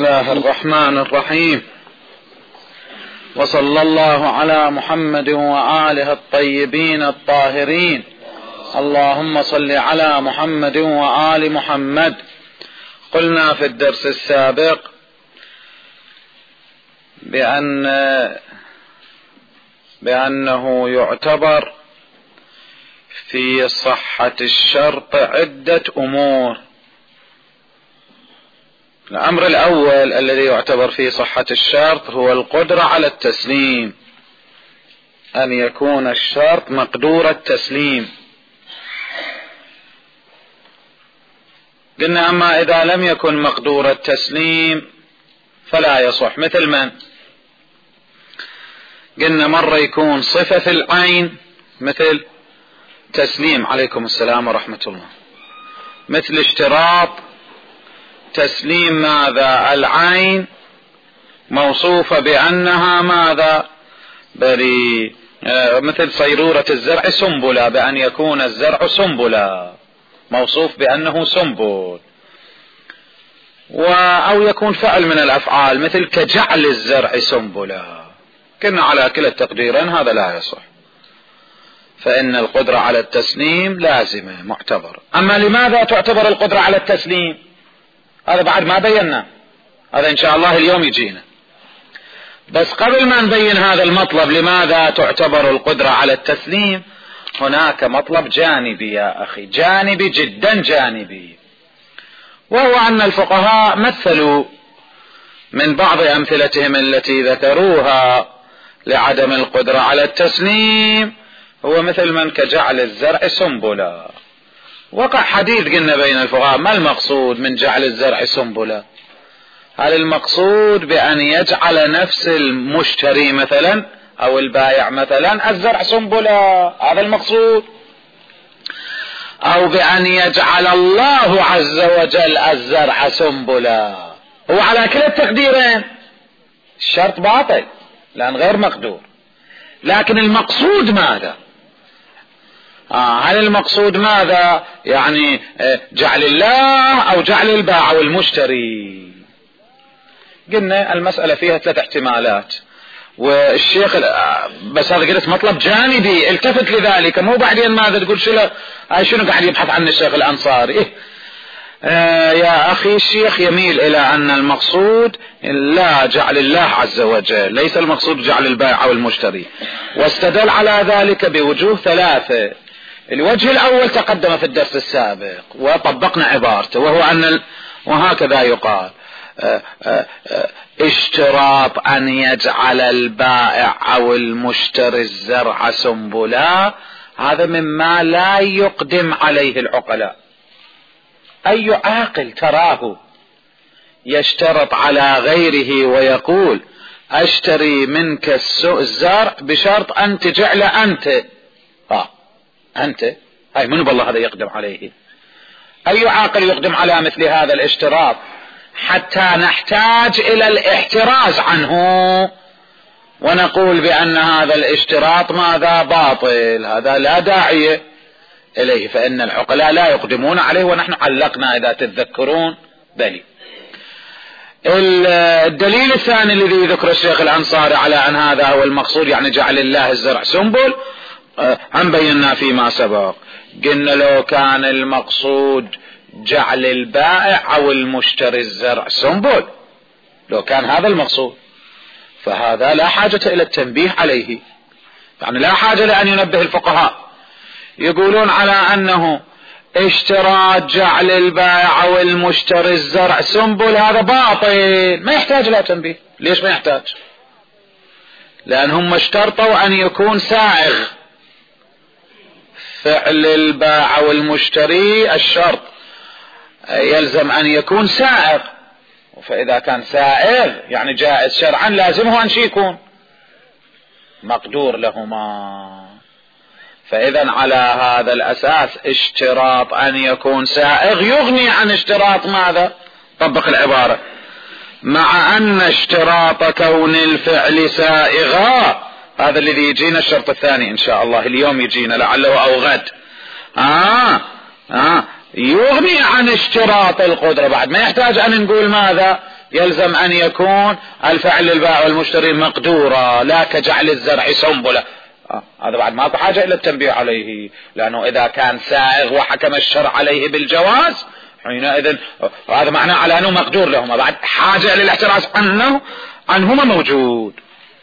الله الرحمن الرحيم، وصلى الله على محمد وآله الطيبين الطاهرين. اللهم صل على محمد وآل محمد. قلنا في الدرس السابق بأنه يعتبر في صحة الشرط عدة أمور. الأمر الأول الذي يعتبر في صحة الشرط هو القدرة على التسليم، أن يكون الشرط مقدور التسليم. قلنا أما إذا لم يكن مقدور التسليم فلا يصح. مثل من؟ قلنا مرة يكون صفة في العين، مثل تسليم، عليكم السلام ورحمة الله، مثل اشتراط تسليم ماذا؟ العين موصوفة بأنها ماذا؟ بريء. مثل صيرورة الزرع سنبلة، بأن يكون الزرع سنبلة، موصوف بأنه سنبل. أو يكون فعل من الأفعال مثل كجعل الزرع سنبلة. كنا على كلا التقديرين هذا لا يصح، فإن القدرة على التسليم لازمة معتبر. أما لماذا تعتبر القدرة على التسليم؟ هذا بعد ما بينا، هذا إن شاء الله اليوم يجينا. بس قبل ما نبين هذا المطلب لماذا تعتبر القدرة على التسليم، هناك مطلب جانبي يا أخي، جانبي جدا جانبي، وهو أن الفقهاء مثلوا من بعض أمثلتهم التي ذكروها لعدم القدرة على التسليم، هو مثل من كجعل الزرع سنبلة. وقع حديث قلنا بين الفقهاء، ما المقصود من جعل الزرع سنبلة؟ هل المقصود بأن يجعل نفس المشتري مثلا أو البائع مثلا الزرع سنبلة، هذا المقصود، أو بأن يجعل الله عز وجل الزرع سنبلة؟ هو على كلا التقديرين الشرط باطل لأن غير مقدور. لكن المقصود ماذا؟ هل المقصود ماذا؟ يعني جعل الله أو جعل البائع والمشتري؟ قلنا المسألة فيها 3 احتمالات، والشيخ بس هذا قلت مطلب جانبي، التفت لذلك، مو بعدين ماذا تقول شنو قاعد يبحث عنه الشيخ الأنصاري. يا أخي الشيخ يميل إلى أن المقصود لا جعل الله عز وجل، ليس المقصود جعل البائع والمشتري، واستدل على ذلك بوجوه 3. الوجه الأول تقدم في الدرس السابق وطبقنا عبارته، وهو أن وهكذا يقال اشتراط أن يجعل البائع أو المشتري الزرع سنبلا، هذا مما لا يقدم عليه العقلاء. أي عاقل تراه يشترط على غيره ويقول أشتري منك الزرع بشرط أن تجعل أنت أنت، هاي منو بالله هذا يقدم عليه؟ أي عاقل يقدم على مثل هذا الاشتراط حتى نحتاج إلى الاحتراز عنه ونقول بأن هذا الاشتراط ماذا؟ باطل، هذا لا داعي إليه، فإن العقلاء لا يقدمون عليه، ونحن علقنا إذا تتذكرون بلي. الدليل الثاني الذي ذكر الشيخ الأنصاري على أن هذا هو المقصود، يعني جعل الله الزرع سنبل، هم بينا فيما سبق، قلنا لو كان المقصود جعل البائع أو المشتري الزرع سنبل، لو كان هذا المقصود فهذا لا حاجة إلى التنبيه عليه، يعني لا حاجة لأن ينبه الفقهاء. يقولون على أنه اشتراط جعل البائع أو المشتري الزرع سنبل هذا باطل، ما يحتاج لا تنبيه. ليش ما يحتاج؟ لأن هم اشترطوا أن يكون سائغ، فعل البائع والمشتري الشرط يلزم أن يكون سائغ، فإذا كان سائغ يعني جائز شرعا لازمه أن يكون مقدور لهما. فإذا على هذا الأساس اشتراط أن يكون سائغ يغني عن اشتراط ماذا؟ طبق العبارة، مع أن اشتراط كون الفعل سائغا، هذا الذي يجينا الشرط الثاني إن شاء الله اليوم يجينا لعله أو غد، يغني عن اشتراط القدرة. بعد ما يحتاج أن نقول ماذا؟ يلزم أن يكون الفعل للبائع والمشتري مقدورا لا كجعل الزرع سنبلة. هذا بعد ما بحاجة إلى التنبيه عليه، لأنه إذا كان سائغ وحكم الشرع عليه بالجواز حينئذ هذا معناه على أنه مقدور لهما، بعد حاجة للاحتراز عنهما موجود.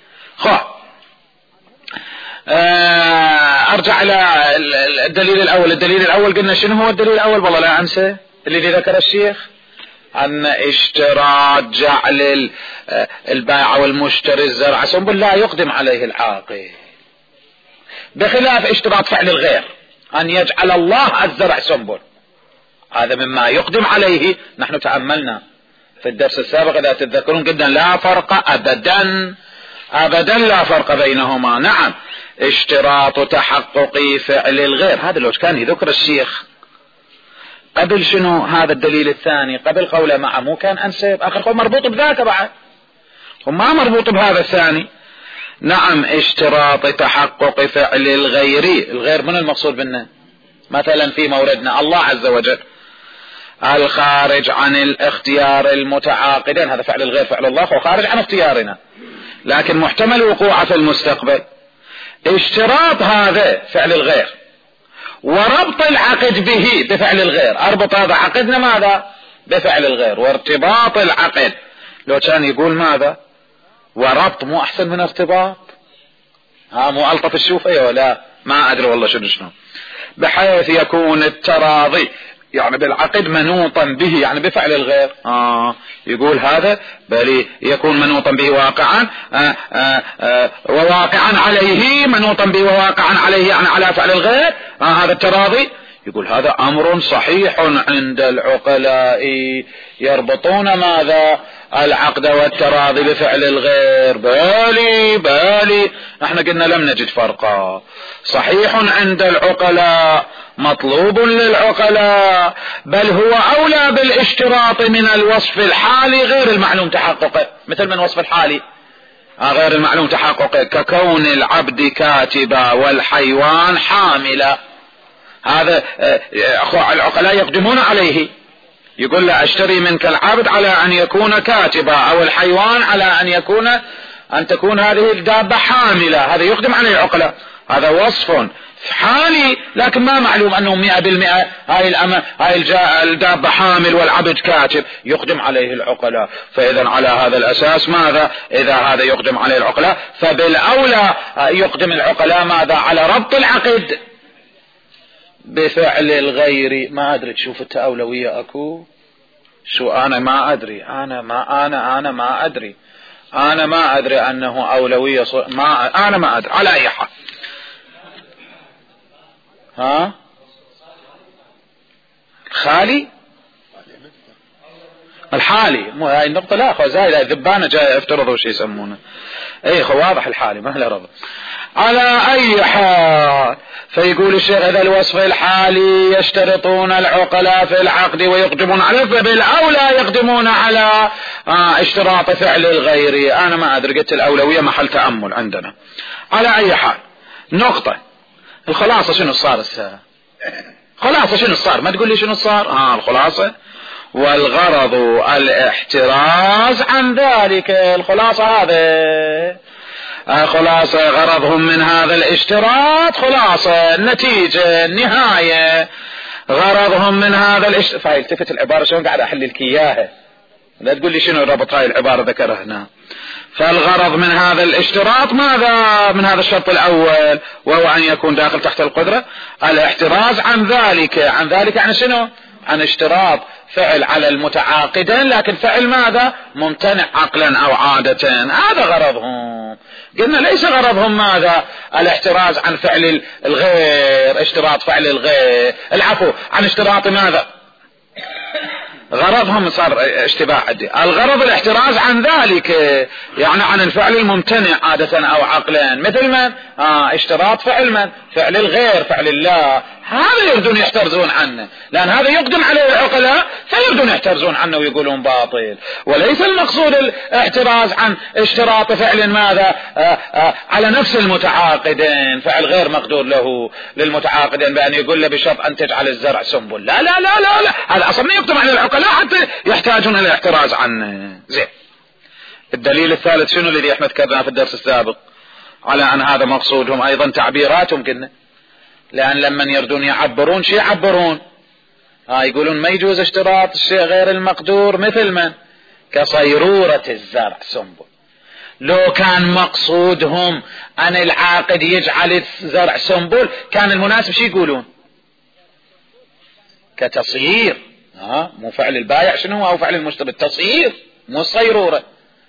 أرجع إلى الدليل الأول. الدليل الأول قلنا شنو هو الدليل الأول؟ والله لا أنسى اللي ذكر الشيخ، أن اشتراط جعل البائع والمشتري الزرع سنبل لا يقدم عليه العاقل، بخلاف اشتراط فعل الغير أن يجعل الله الزرع سنبل، هذا مما يقدم عليه. نحن تأملنا في الدرس السابق إذا تتذكرون قلنا لا فرق أبدا لا فرق بينهما. نعم اشتراط تحقق فعل الغير، هذا لو كان يذكر الشيخ قبل شنو هذا الدليل الثاني، قبل قوله معه مو كان أنسب آخر قول مربوط بذاك بعد وما مربوط بهذا الثاني. نعم اشتراط تحقق فعل الغير من المقصود منه؟ مثلا في موردنا الله عز وجل الخارج عن الاختيار المتعاقدين، هذا فعل الغير فعل الله وخارج عن اختيارنا لكن محتمل وقوعه في المستقبل. اشتراط هذا فعل الغير وربط العقد به بفعل الغير، اربط هذا عقدنا ماذا بفعل الغير، وارتباط العقد لو كان يقول ماذا وربط مو احسن من ارتباط؟ مو الطف الشوفية ولا ما ادري والله شنو، بحيث يكون التراضي يعني بالعقد منوطا به يعني بفعل الغير. يقول هذا بل يكون منوطا به واقعا وواقعا عليه، منوطا به وواقعا عليه يعني على فعل الغير. هذا التراضي يقول هذا امر صحيح عند العقلاء يربطون ماذا العقد والتراضي بفعل الغير. بالي احنا قلنا لم نجد فرقا، صحيح عند العقلاء مطلوب للعقلاء، بل هو اولى بالاشتراط من الوصف الحالي غير المعلوم تحققه. مثل من وصف الحالي غير المعلوم تحققه ككون العبد كاتبا والحيوان حاملا، هذا العقلاء يقدمون عليه، يقول له اشتري منك العبد على ان يكون كاتبا او الحيوان على ان تكون هذه الدابة حاملة، هذا يقدم عليه العقلاء، هذا وصف حالي لكن ما معلوم انه 100% هاي الدابة حامل والعبد كاتب، يقدم عليه العقلاء. فاذا على هذا الاساس ماذا اذا هذا يقدم عليه العقلاء فبالاولى يقدم العقلاء ماذا على ربط العقد بفعل الغير. ما ادري تشوف التأولوية اكو شو؟ انا ما ادري انا ما ادري انه اولوية انا ما ادري على اي حال. خالي الحالي مو هاي النقطة، لا اخو زايدة ذبانة جاي افترضوا شي يسمونه واضح الحالي ما له ربط. على اي حال فيقول الشيخ اذا الوصف الحالي يشترطون العقلاء في العقد ويقدمون عليه فبالاولى يقدمون على اشتراط فعل الغير. انا ما ادري قلت الاولوية محل تأمل عندنا. على اي حال نقطة الخلاصة شنو صار الساعة؟ خلاصة شنو صار؟ ما تقول لي شنو صار؟ الخلاصة والغرض الاحتراز عن ذلك. الخلاصة هذا خلاصة غرضهم من هذا الاشتراط، خلاصة النتيجة النهاية غرضهم من هذا فالتفت العبارة شلون قاعد احل لك اياها، لا تقول لي شنو ربط هاي العبارة ذكرها هنا. فالغرض من هذا الاشتراط ماذا؟ من هذا الشرط الاول وهو ان يكون داخل تحت القدرة الاحتراز عن ذلك يعني شنو؟ عن اشتراط فعل على المتعاقدين لكن فعل ماذا؟ ممتنع عقلا او عادة، هذا غرضهم. قلنا ليس غرضهم ماذا؟ الاحتراز عن فعل الغير، اشتراط فعل الغير، العفو عن اشتراط ماذا؟ غرضهم صار اشتباه عندي، الغرض الاحتراز عن ذلك يعني عن الفعل الممتنع عادة او عقلا. مثل من؟ اشتراط فعل من؟ فعل الغير، فعل الله. هذا يردون يحترزون عنه، لأن هذا يقدم عليه العقلاء فيردون يحترزون عنه ويقولون باطل. وليس المقصود الاحتراز عن اشتراط فعل ماذا؟ على نفس المتعاقدين، فعل غير مقدور له للمتعاقدين بأن يقول له بشرط أن تجعل الزرع سنبل. لا لا لا لا, لا. هذا أصلا يقدم على العقلاء حتى يحتاجون إلى الاحتراز عنه. زين. الدليل الثالث شنو الذي احنا ذكرناه في الدرس السابق على أن هذا مقصودهم؟ أيضا تعبيراتهم كنا، لأن لما يردون يعبرون شيء يعبرون يقولون ما يجوز اشتراط الشيء غير المقدور، مثل من؟ كصيرورة الزرع سنبل. لو كان مقصودهم أن العاقد يجعل الزرع سنبل كان المناسب شيء يقولون؟ كتصيير. مو فعل البائع شنو أو فعل المشتري؟ التصيير مو الصيرورة.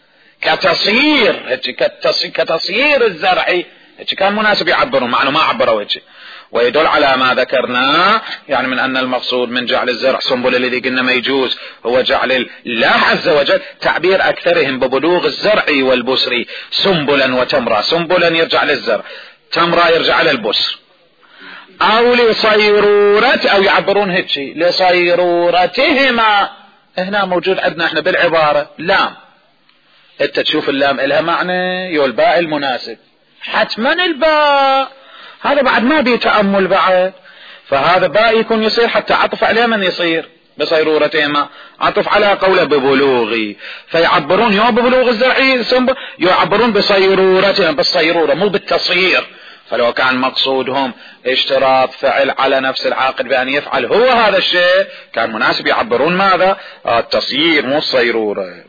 كتصيير الزرع كان مناسب يعبرون، معنى ما عبروا هيك. ويدل على ما ذكرناه يعني من أن المقصود من جعل الزرع سنبل الذي قلنا ما يجوز هو جعل الله عز وجل تعبير أكثرهم ببلوغ الزرع والبسر سنبلا وتمرا. سنبلا يرجع للزرع، تمرا يرجع للبسر. أو لصيرورة، أو يعبرون هيك لصيرورتهما. هنا موجود عندنا احنا بالعبارة لام، انت تشوف اللام إلها معنى يولباء المناسب، حتما الباء هذا بعد ما بيتأمل بعد، فهذا باء يكون يصير حتى عطف عليه من يصير بصيرورتهما، عطف على قوله ببلوغي، فيعبرون يوم ببلوغ الزرعي يعبرون بصيرورتهم، بالصيرورة مو بالتصيير. فلو كان مقصودهم اشتراط فعل على نفس العاقد بأن يفعل هو هذا الشيء كان مناسب يعبرون ماذا؟ التصيير مو الصيرورة.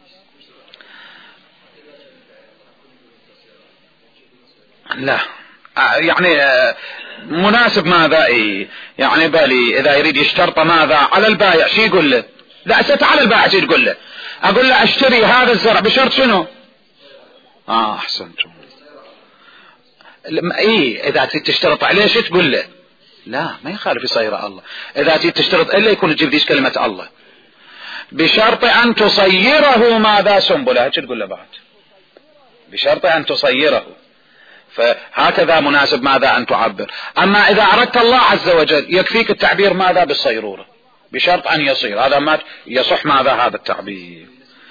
لا يعني مناسب ماذا؟ يعني بالي إذا يريد يشترط ماذا على البائع شي يقول له؟ لا على البائع شي تقول له؟ أقول له أشتري هذا الزرع بشرط شنو؟ أحسنتم. إذا تشترط عليه شي تقول له؟ لا ما يخالف يصير الله. إذا تشترط إلا يكون تجيب ذيش كلمة الله بشرط أن تصيره ماذا؟ سنبله. هيك تقول له بعد بشرط أن تصيره، فهكذا مناسب ماذا أن تعبر. أما إذا أردت الله عز وجل يكفيك التعبير ماذا؟ بالصيرورة بشرط أن يصير. هذا ما يصح ماذا هذا التعبير.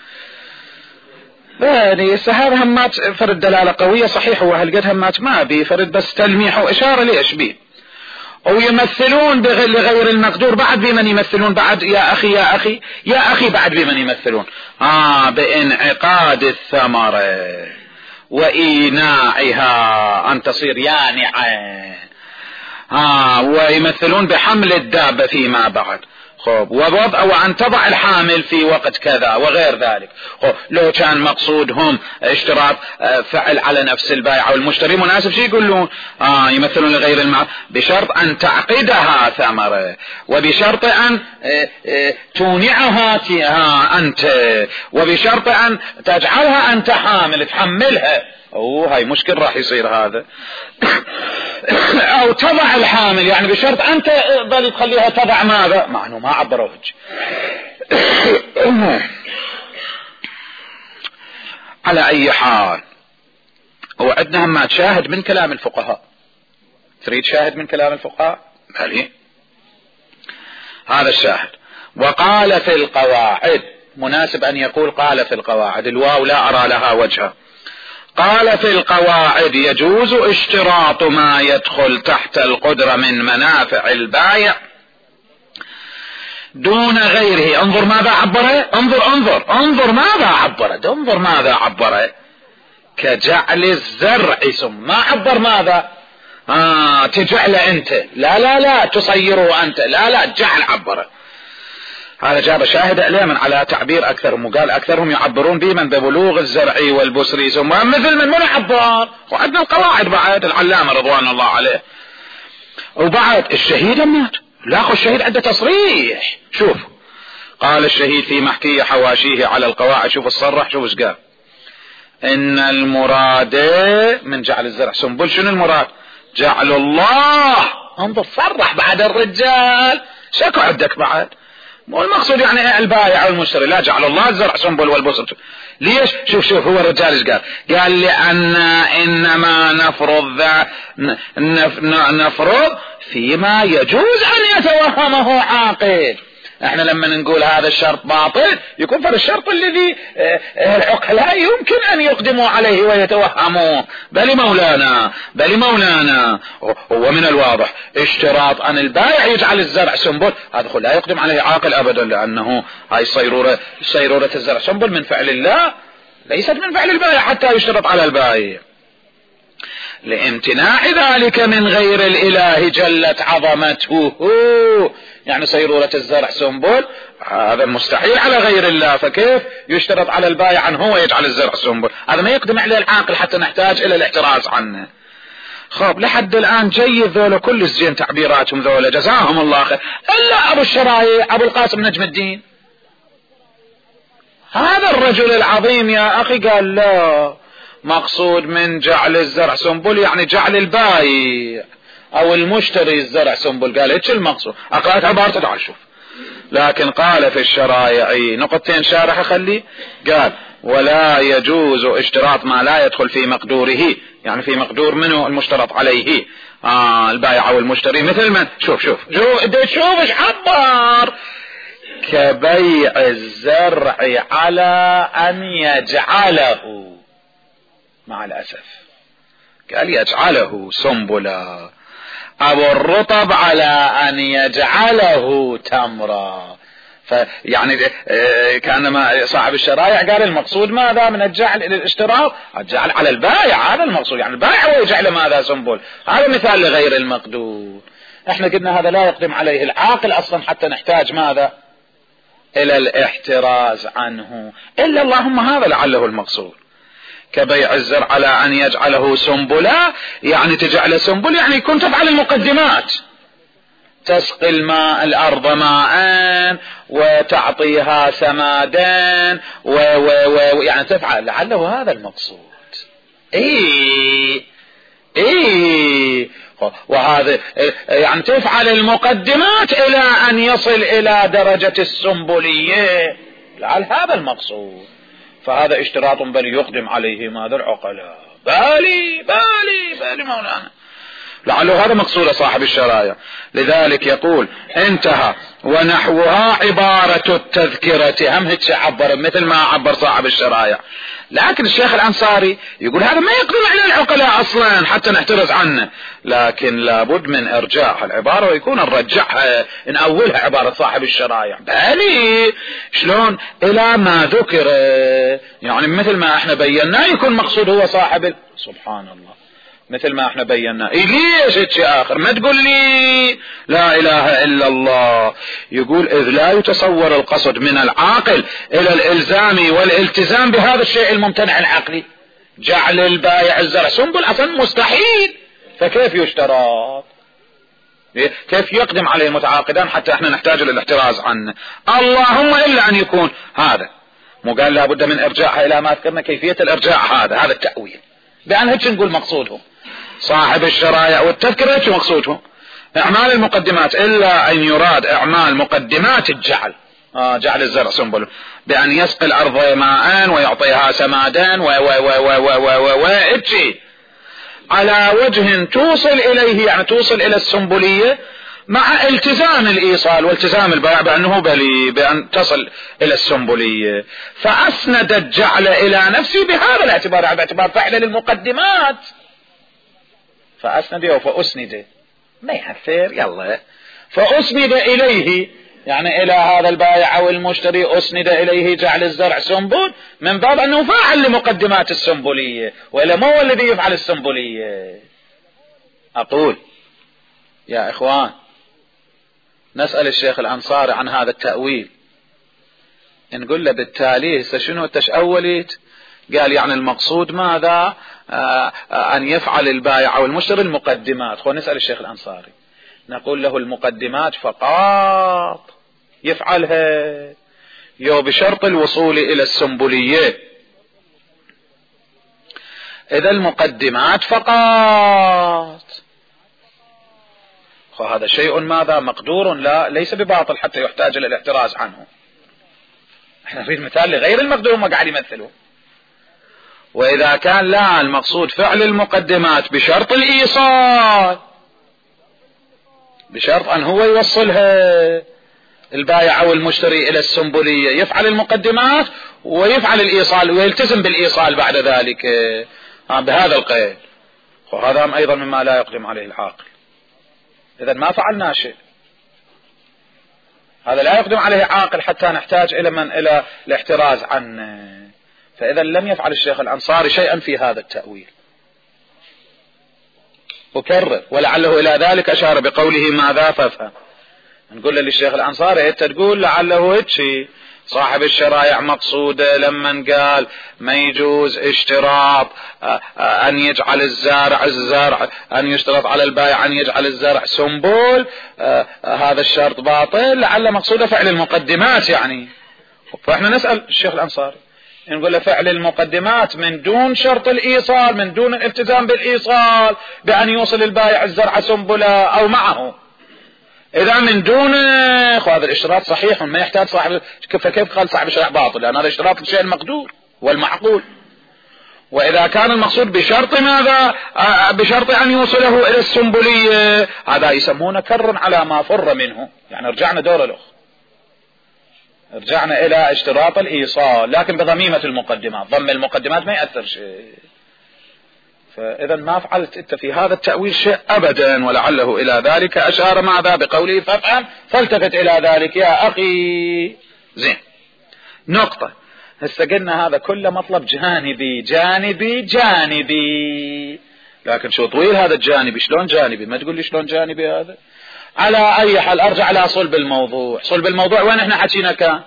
يعني هذا همات فرد دلالة قوية صحيح، وهالقد همات ما بي فرد بس تلميح وإشارة ليش بي. ويمثلون لغير المقدور بعد بمن يمثلون بعد يا أخي بعد بمن يمثلون بإنعقاد الثمرة وإيناعها أن تصير يانعة. ويمثلون بحمل الدابة فيما بعد. ووضع وأن تضع الحامل في وقت كذا وغير ذلك. لو كان مقصودهم اشتراط فعل على نفس البائع والمشتري مناسب شيء يقولون يمثلون لغير المعروف بشرط أن تعقدها ثمرة، وبشرط أن تونعها أنت، وبشرط أن تجعلها أنت حامل تحملها. هاي مشكل راح يصير هذا. او تضع الحامل يعني بشرط انت ظل تخليها تضع ماذا؟ معنى ما عبروا هيك. على اي حال هو عندنا ما تشاهد من كلام الفقهاء. تريد شاهد من كلام الفقهاء؟ هل هذا الشاهد. وقال في القواعد، مناسب ان يقول قال في القواعد، الواو لا ارى لها وجها. قال في القواعد يجوز اشتراط ما يدخل تحت القدرة من منافع البائع دون غيره. انظر ماذا عبره، انظر ماذا عبره، انظر ماذا عبره. كجعل الزرع ثم ما عبر ماذا؟ تجعل انت، لا تصيره انت، لا جعل عبره. هذا جاب شاهد عليه من على تعبير أكثرهم، وقال أكثرهم يعبرون به من ببلوغ الزرع والبسر ثم مثل من عبر. وعندنا القواعد بعد العلامة رضوان الله عليه. وبعد الشهيد مات، لا الشهيد عنده تصريح. شوف قال الشهيد في محكي حواشيه على القواعد، شوف الصرح، شوف ايش قال. إن المراد من جعل الزرع سنبل، شنو المراد؟ جعل الله. انظر صرح بعد الرجال، شكو عندك بعد مو المقصود يعني البائع والمشتري، لا جعل الله الزرع سنبل والبسط. ليش؟ شوف هو الرجال ايش قال لأن إنما نفرض فيما يجوز أن يتوهمه عاقل. احنا لما نقول هذا الشرط باطل يكون فر الشرط الذي العقلاء يمكن ان يقدموا عليه ويتوهموه. بل مولانا هو من الواضح اشتراط ان البائع يجعل الزرع سنبل، هذا لا يقدم عليه عاقل ابدا، لانه هاي صيرورة الزرع سنبل من فعل الله ليست من فعل البائع حتى يشترط على البائع، لامتناع ذلك من غير الاله جلت عظمته. يعني صيرورة الزرع سنبل هذا مستحيل على غير الله، فكيف يشترط على البائع أن هو يجعل الزرع سنبل؟ هذا ما يقدم عليه العاقل حتى نحتاج إلى الاحتراز عنه. خب لحد الآن جيد ذولا كل زين تعبيراتهم ذولا جزاهم الله خير، إلا أبو الشرايع أبو القاسم نجم الدين هذا الرجل العظيم يا أخي قال لا، مقصود من جعل الزرع سنبل يعني جعل البائع او المشتري الزرع سنبل. قال ايش المقصود؟ اقرأت عبارته تعال شوف. لكن قال في الشرائع نقطتين شارح خلي، قال ولا يجوز اشتراط ما لا يدخل في مقدوره، يعني في مقدور منه المشترط عليه البائع او المشتري، مثل من شوف ايش عبر، كبيع الزرع على ان يجعله، مع الاسف قال يجعله سنبلا، أبو الرطب على أن يجعله تمرا. فيعني كانما صاحب الشرائع قال المقصود ماذا من الجعل إلى الاشتراط؟ الجعل على البائع، هذا المقصود، يعني البائع هو يجعل ماذا سنبل. هذا مثال لغير المقدور. احنا قلنا هذا لا يقدم عليه العاقل أصلا حتى نحتاج ماذا إلى الاحتراز عنه، إلا اللهم هذا لعله المقصود. كبيع الزرع على أن يجعله سنبلا، يعني تجعل سنبل يعني يكون تفعل المقدمات، تسقي الماء الأرض ماء وتعطيها سمادا يعني تفعل، لعله هذا المقصود. وهذا يعني تفعل المقدمات إلى أن يصل إلى درجة السنبلية، لعل هذا المقصود. فهذا اشتراط بل يقدم عليه ماذا العقلاء. بالي مولانا، لعله هذا مقصود صاحب الشرائع. لذلك يقول انتهى ونحوها عبارة التذكرة، هم هيك عبر مثل ما عبر صاحب الشرائع. لكن الشيخ الأنصاري يقول هذا ما يقدم على العقلاء أصلا حتى نحترز عنه، لكن لابد من إرجاع العبارة ويكون نرجعها نأولها عبارة صاحب الشرائع. بالي شلون إلى ما ذكر، يعني مثل ما احنا بينا يكون مقصود هو صاحب سبحان الله، مثل ما احنا بينا. ليش هيك آخر ما تقول لي لا إله إلا الله؟ يقول إذ لا يتصور القصد من العاقل إلى الإلزام والالتزام بهذا الشيء الممتنع العقلي، جعل البائع الزرع سنبل أصلا مستحيل، فكيف يشترط؟ كيف يقدم عليه المتعاقدان حتى احنا نحتاج للاحتراز عنه؟ اللهم إلا أن يكون هذا مو قال لابد من إرجاعها إلى ما ذكرنا كيفية الإرجاع، هذا التأويل، بأن هيك نقول مقصودهم صاحب الشرائع والتذكرة هيك مقصودهم اعمال المقدمات، الا ان يراد اعمال مقدمات الجعل، جعل الزرع سنبل بان يسقي الارض ماء ويعطيها سمادا اتشي على وجه توصل اليه، يعني توصل الى السنبلية مع التزام الايصال والتزام البائع بانه بلي بان تصل الى السنبلية، فاسند الجعل الى نفسه بهذا الاعتبار، باعتبار فعل للمقدمات، فأسند فأسند ما يحفر يلا، فأسند إليه يعني إلى هذا البائع أو المشتري أسند إليه جعل الزرع سنبل من باب أنه فاعل لمقدمات السنبلية، وإلا ما هو الذي يفعل السنبلية. أقول يا إخوان نسأل الشيخ الأنصاري عن هذا التأويل، نقول له بالتالي شنو تشأولت؟ قال يعني المقصود ماذا؟ أن يفعل البائع أو المشتري المقدمات. خو نسأل الشيخ الأنصاري نقول له المقدمات فقط يفعلها يو بشرط الوصول إلى السنبلية، إذا المقدمات فقط. هذا شيء ماذا مقدور، لا ليس بباطل حتى يحتاج إلى الاحتراز عنه. احنا نريد مثال لغير المقدور ما قاعد يمثله. وإذا كان لا المقصود فعل المقدمات بشرط الإيصال، بشرط أن هو يوصلها البائع أو المشتري إلى السنبلية، يفعل المقدمات ويفعل الإيصال ويلتزم بالإيصال بعد ذلك بهذا القيد، وهذا أيضا مما لا يقدم عليه العاقل. إذا ما فعلنا شيء، هذا لا يقدم عليه عاقل حتى نحتاج إلى الاحتراز عنه. فإذا لم يفعل الشيخ الأنصاري شيئا في هذا التأويل. أكرر ولعله إلى ذلك أشار بقوله ماذا فافهم. نقول للشيخ الأنصاري أنت تقول لعله هيك صاحب الشرائع مقصودة لما قال ما يجوز اشتراط أن يجعل الزرع أن يشترط على البائع أن يجعل الزرع سنبل، هذا الشرط باطل، لعل مقصوده فعل المقدمات يعني. فإحنا نسأل الشيخ الأنصاري نقول له فعل المقدمات من دون شرط الإيصال، من دون الالتزام بالإيصال بأن يوصل البائع الزرع سنبلة أو معه، إذا من دون هذا الاشتراط صحيح ما يحتاج صاحب. فكيف قال صاحب الشرع باطل؟ لأن هذا اشتراط الشيء المقدور والمعقول. وإذا كان المقصود بشرط ماذا؟ بشرط أن يوصله إلى السنبلية، هذا يسمونه كر على ما فر منه، يعني رجعنا دور الأخ، رجعنا إلى اشتراط الإيصال لكن بضميمة المقدمات. ضم المقدمات ما يأثر شيء. فإذا ما فعلت أنت في هذا التأويل شيء أبدا، ولعله إلى ذلك أشار ماذا بقوله فافهم فالتفت إلى ذلك يا أخي. زين، نقطة. هسه قلنا هذا كله مطلب جانبي جانبي جانبي، لكن شو طويل هذا الجانبي. شلون جانبي؟ ما تقول لي شلون جانبي هذا. على أي حال أرجع على صلب الموضوع. صلب الموضوع وين احنا حكينا كان؟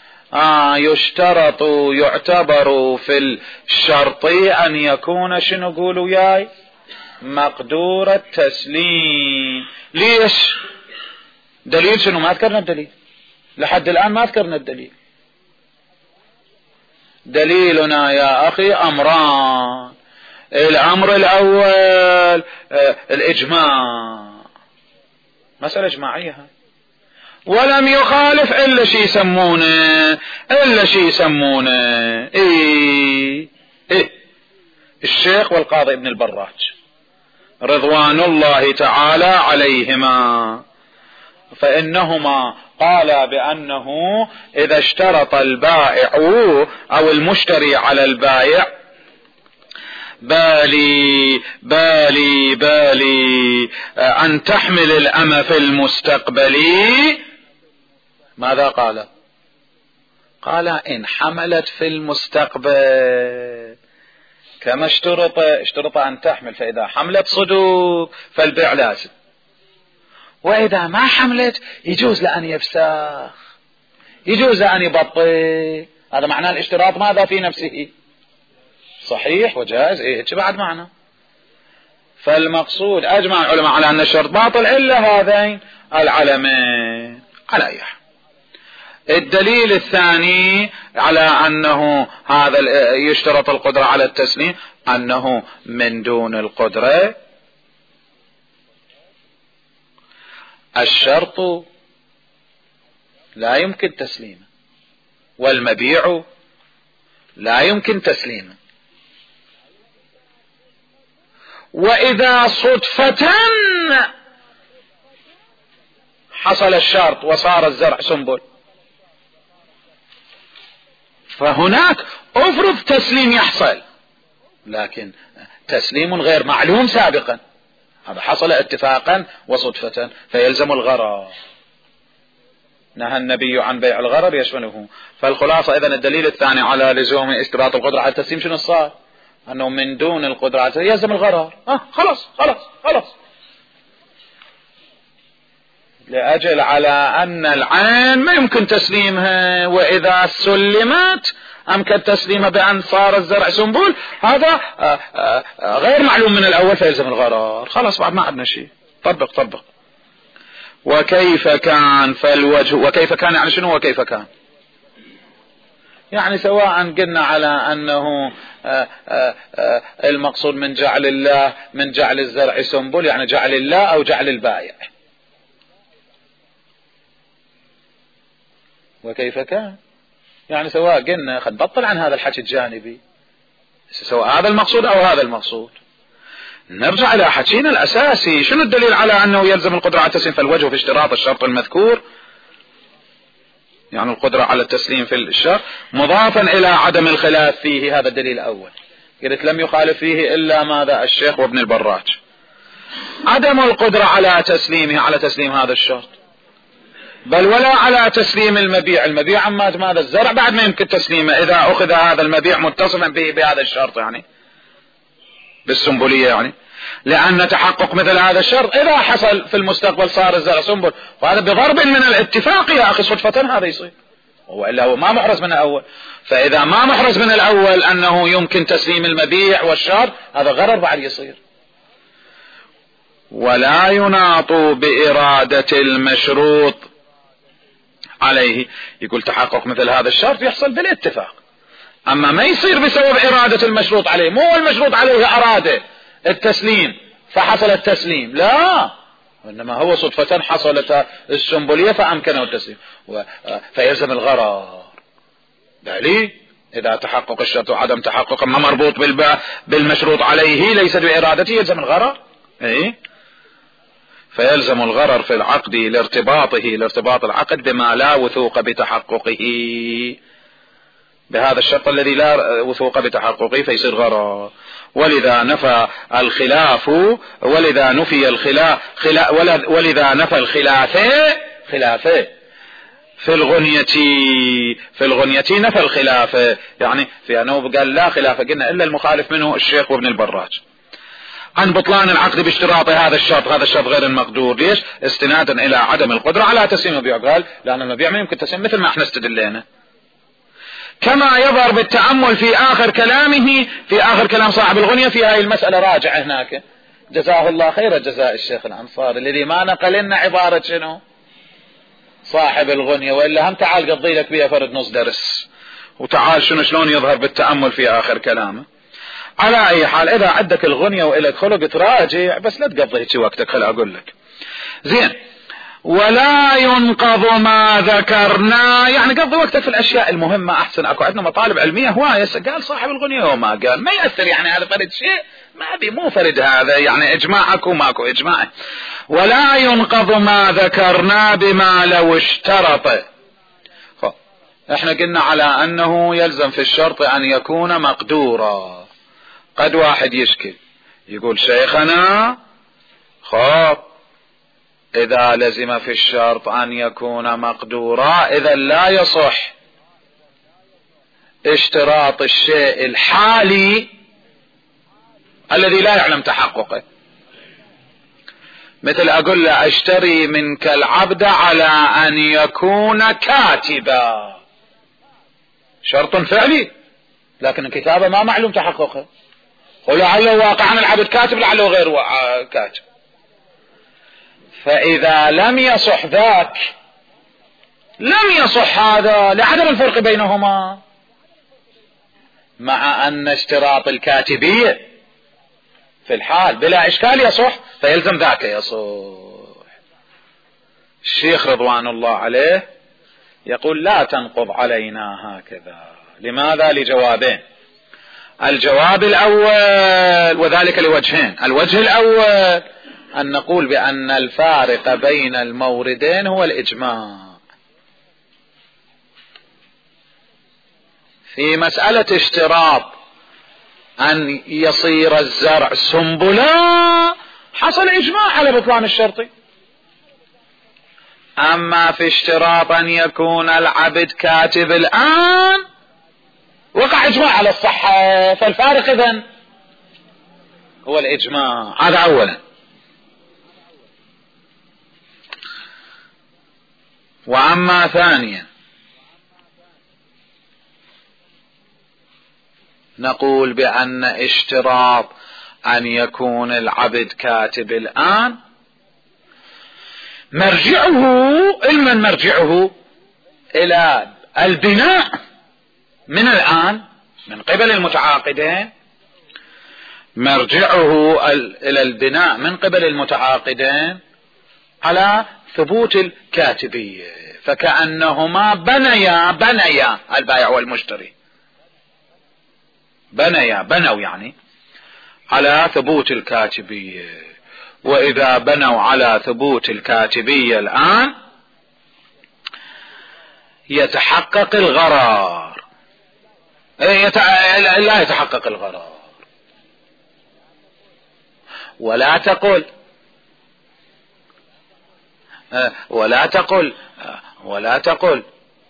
يشترط يعتبر في الشرط أن يكون شنو قولوا وياي؟ مقدور التسليم. ليش؟ دليل شنو؟ ما ذكرنا الدليل لحد الآن، ما ذكرنا الدليل. دليلنا يا أخي أمران. الأمر الأول الإجماع، مسألة إجماعية، ولم يخالف إلا شي يسمونه إيه الشيخ والقاضي ابن البراج رضوان الله تعالى عليهما، فإنهما قال بأنه إذا اشترط البائع أو المشتري على البائع بالي أن تحمل الأمة في المستقبل، ماذا قال؟ قال إن حملت في المستقبل كما اشترط أن تحمل، فإذا حملت صدوق فالبيع لازم، وإذا ما حملت يجوز لأن يفسخ، يجوز لأن يبطل. هذا معناه الاشتراط ماذا في نفسه صحيح وجائز. ايه بعد معنى. فالمقصود أجمع العلماء على أن الشرط باطل إلا هذين العلمين. على أي حال الدليل الثاني على أنه هذا يشترط القدرة على التسليم أنه من دون القدرة الشرط لا يمكن تسليمه والمبيع لا يمكن تسليمه. وإذا صدفة حصل الشرط وصار الزرع سنبل، فهناك افرض تسليم يحصل، لكن تسليم غير معلوم سابقا، هذا حصل اتفاقا وصدفة فيلزم الغرر. نهى النبي عن بيع الغرر يشمله. فالخلاصة إذن الدليل الثاني على لزوم اشتراط القدرة على التسليم شنو صار؟ أنه من دون القدرة على التسليم يلزم الغرر. خلاص لأجل على أن العين ما يمكن تسليمها، وإذا سلمت أمكن تسليمها بأن صار الزرع سنبل، هذا غير معلوم من الأول فيلزم الغرر. خلاص بعد ما عندنا شيء. طبق. وكيف كان فالوجه. وكيف كان يعني شنو؟ وكيف كان يعني سواء قلنا على أنه المقصود من جعل الله من جعل الزرع سنبل يعني جعل الله أو جعل البائع، وكيف كان. يعني سواء قلنا خد بطل عن هذا الحكي الجانبي، سواء هذا المقصود أو هذا المقصود، نرجع إلى حكينا الأساسي. شنو الدليل على أنه يلزم القدرة على التسليم في الوجه في اشتراط الشرط المذكور؟ يعني القدرة على التسليم في الشرط مضافا إلى عدم الخلاف فيه، هذا الدليل الأول. قلت لم يخالف فيه إلا ماذا؟ الشيخ وابن البراج. عدم القدرة على تسليمه، على تسليم هذا الشرط، بل ولا على تسليم المبيع. المبيع عماد ماذا؟ الزرع، بعد ما يمكن تسليمه إذا أخذ هذا المبيع متصلا به بهذا الشرط، يعني بالسنبلية، يعني لأن تحقق مثل هذا الشرط إذا حصل في المستقبل صار الزرع سنبل، وهذا بضرب من الاتفاق يا أخي صدفة هذا يصير، وإلا هو ما محرز من الأول. فإذا ما محرز من الأول أنه يمكن تسليم المبيع والشرط، هذا غرر بعد يصير. ولا يناط بإرادة المشروط عليه، يقول تحقق مثل هذا الشرط يحصل بالاتفاق، أما ما يصير بسبب إرادة المشروط عليه. مو المشروط عليه أراد التسليم فحصل التسليم، لا، وإنما هو صدفة حصلت السنبلية فأمكنه التسليم، فيلزم الغرر. بلي إذا تحقق الشرط وعدم تحقق ما مربوط بالمشروط عليه ليس بإرادته يلزم الغرر. إيه؟ فيلزم الغرر في العقد لارتباط العقد بما لا وثوق بتحققه، بهذا الشرط الذي لا وثوق بتحققه فيصير غرر. ولذا نفى الخلاف، ولذا نفي الخلاف، ولذا نفى خلافه في الغنية نفى الخلاف، يعني في أنه قال لا خلاف قلنا إلا المخالف منه الشيخ وابن البراج عن بطلان العقد باشتراط هذا الشرط غير المقدور. ليش؟ استنادا إلى عدم القدرة على تسليم المبيع. قال لأن المبيع ما يمكن تسليم، مثل ما احنا استدلينا، كما يظهر بالتأمل في آخر كلامه، في آخر كلام صاحب الغنية في هذه المسألة. راجع هناك جزاه الله خير جزاء الشيخ الأنصاري الذي ما نقل لنا عبارة شنو صاحب الغنية، وإلا هم تعال قضي لك بيها فرد نص درس، وتعال شلون يظهر بالتأمل في آخر كلامه. على أي حال إذا عندك الغنية وإلك خلق تراجع، بس لا تقضي شي وقتك. خل أقول لك زين. ولا ينقض ما ذكرنا، يعني قضي وقتك في الأشياء المهمة أحسن. أكو عندنا مطالب علمية هواية، قال صاحب الغنية وما قال ما يأثر، يعني هذا فرد شيء ما بي، مو فرد هذا، يعني إجماعك وماكو إجماع. ولا ينقض ما ذكرنا بما لو اشترط. احنا قلنا على أنه يلزم في الشرط أن يكون مقدورا. قد واحد يشكل يقول شيخنا إذا لزم في الشرط أن يكون مقدورا إذا لا يصح اشتراط الشيء الحالي الذي لا يعلم تحققه. مثل أقول له أشتري منك العبد على أن يكون كاتبا، شرط فعلي لكن الكتابة ما معلوم تحققه، ولعله واقعا العبد كاتب لعله غير كاتب. فإذا لم يصح ذاك لم يصح هذا لعدم الفرق بينهما، مع أن اشتراط الكاتبية في الحال بلا إشكال يصح، فيلزم ذاك يصح. الشيخ رضوان الله عليه يقول لا تنقض علينا هكذا. لماذا؟ لجوابين. الجواب الأول، وذلك لوجهين. الوجه الأول أن نقول بأن الفارق بين الموردين هو الإجماع. في مسألة اشتراط أن يصير الزرع سنبلا حصل إجماع على بطلان الشرط، أما في اشتراط أن يكون العبد كاتب الآن وقع إجماع على الصحة، فالفارق إذن هو الإجماع. هذا أولا. وأما ثانيا نقول بأن اشتراط أن يكون العبد كاتب الآن مرجعه إلى البناء من الآن من قبل المتعاقدين، مرجعه إلى البناء من قبل المتعاقدين على ثبوت الكاتبية. فكأنهما بنيا البائع والمشتري، بنوا يعني على ثبوت الكاتبية. وإذا بنوا على ثبوت الكاتبية الآن يتحقق الغرار، لا يتحقق الغرار. ولا تقل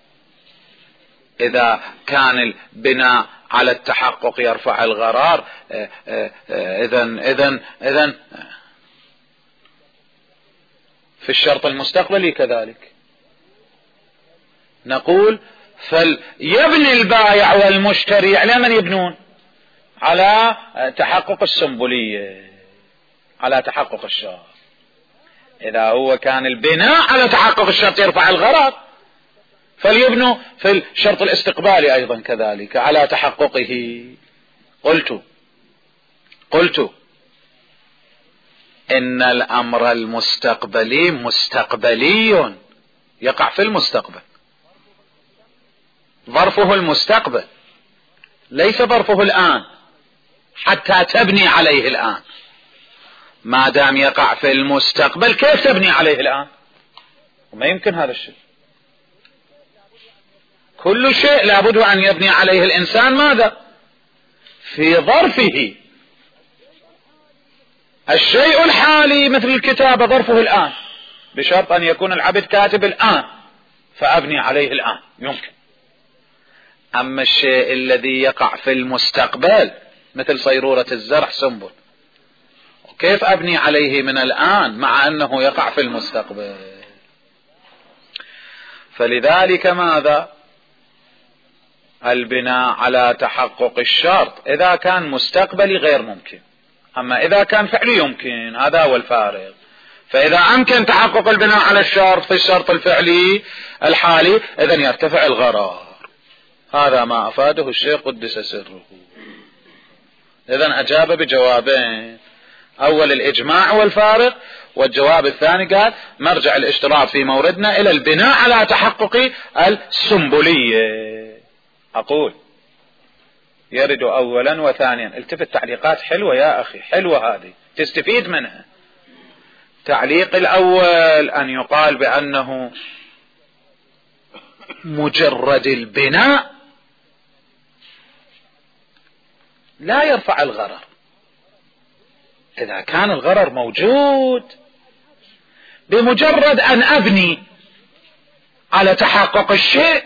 إذا كان البناء على التحقق يرفع الغرار، إذن في الشرط المستقبلي كذلك نقول فليبني البائع والمشتري على من يبنون؟ على تحقق السنبلية، على تحقق الشرط. إذا هو كان البناء على تحقق الشرط يرفع الغرر، فليبنوا في الشرط الاستقبالي أيضا كذلك على تحققه. قلت إن الأمر المستقبلي مستقبلي، يقع في المستقبل، ظرفه المستقبل ليس ظرفه الآن حتى تبني عليه الآن. ما دام يقع في المستقبل كيف تبني عليه الآن؟ وما يمكن هذا الشيء. كل شيء لابد أن يبني عليه الإنسان ماذا؟ في ظرفه. الشيء الحالي مثل الكتابة ظرفه الآن، بشرط أن يكون العبد كاتب الآن فأبني عليه الآن، يمكن. أما الشيء الذي يقع في المستقبل مثل صيرورة الزرع سنبل، كيف أبني عليه من الآن مع أنه يقع في المستقبل؟ فلذلك ماذا؟ البناء على تحقق الشرط إذا كان مستقبلي غير ممكن، أما إذا كان فعلي يمكن. هذا هو الفارق. فإذا أمكن تحقق البناء على الشرط في الشرط الفعلي الحالي إذن يرتفع الغرار. هذا ما أفاده الشيخ قدس سره. إذن أجاب بجوابين: أول الإجماع والفارق، والجواب الثاني قال مرجع الاشتراط في موردنا إلى البناء على تحقق السنبلية. أقول يرد أولا وثانيا. التفت، تعليقات حلوة يا أخي، حلوة هذه تستفيد منها. تعليق الأول أن يقال بأنه مجرد البناء لا يرفع الغرر. إذا كان الغرر موجود بمجرد أن أبني على تحقق الشيء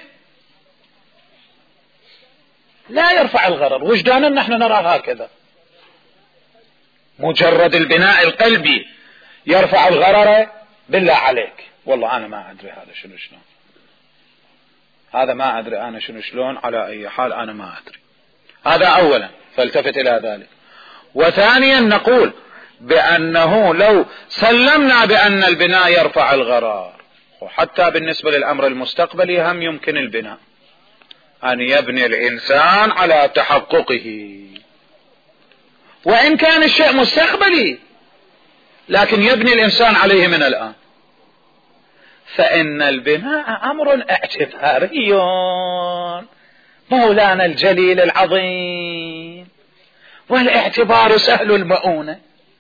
لا يرفع الغرر. وجدانا نحن نرى هكذا، مجرد البناء القلبي يرفع الغرر. بالله عليك والله أنا ما أدري هذا شنو شلون، هذا ما أدري أنا شنو شلون، على أي حال أنا ما أدري. هذا أولا، فالتفت إلى ذلك. وثانيا نقول بأنه لو سلمنا بأن البناء يرفع الغرار، وحتى بالنسبة للأمر المستقبلي هم يمكن البناء أن يبني الإنسان على تحققه، وإن كان الشيء مستقبلي لكن يبني الإنسان عليه من الآن. فإن البناء أمر اعتباري مولانا الجليل العظيم، والاعتبار سهل المؤونة.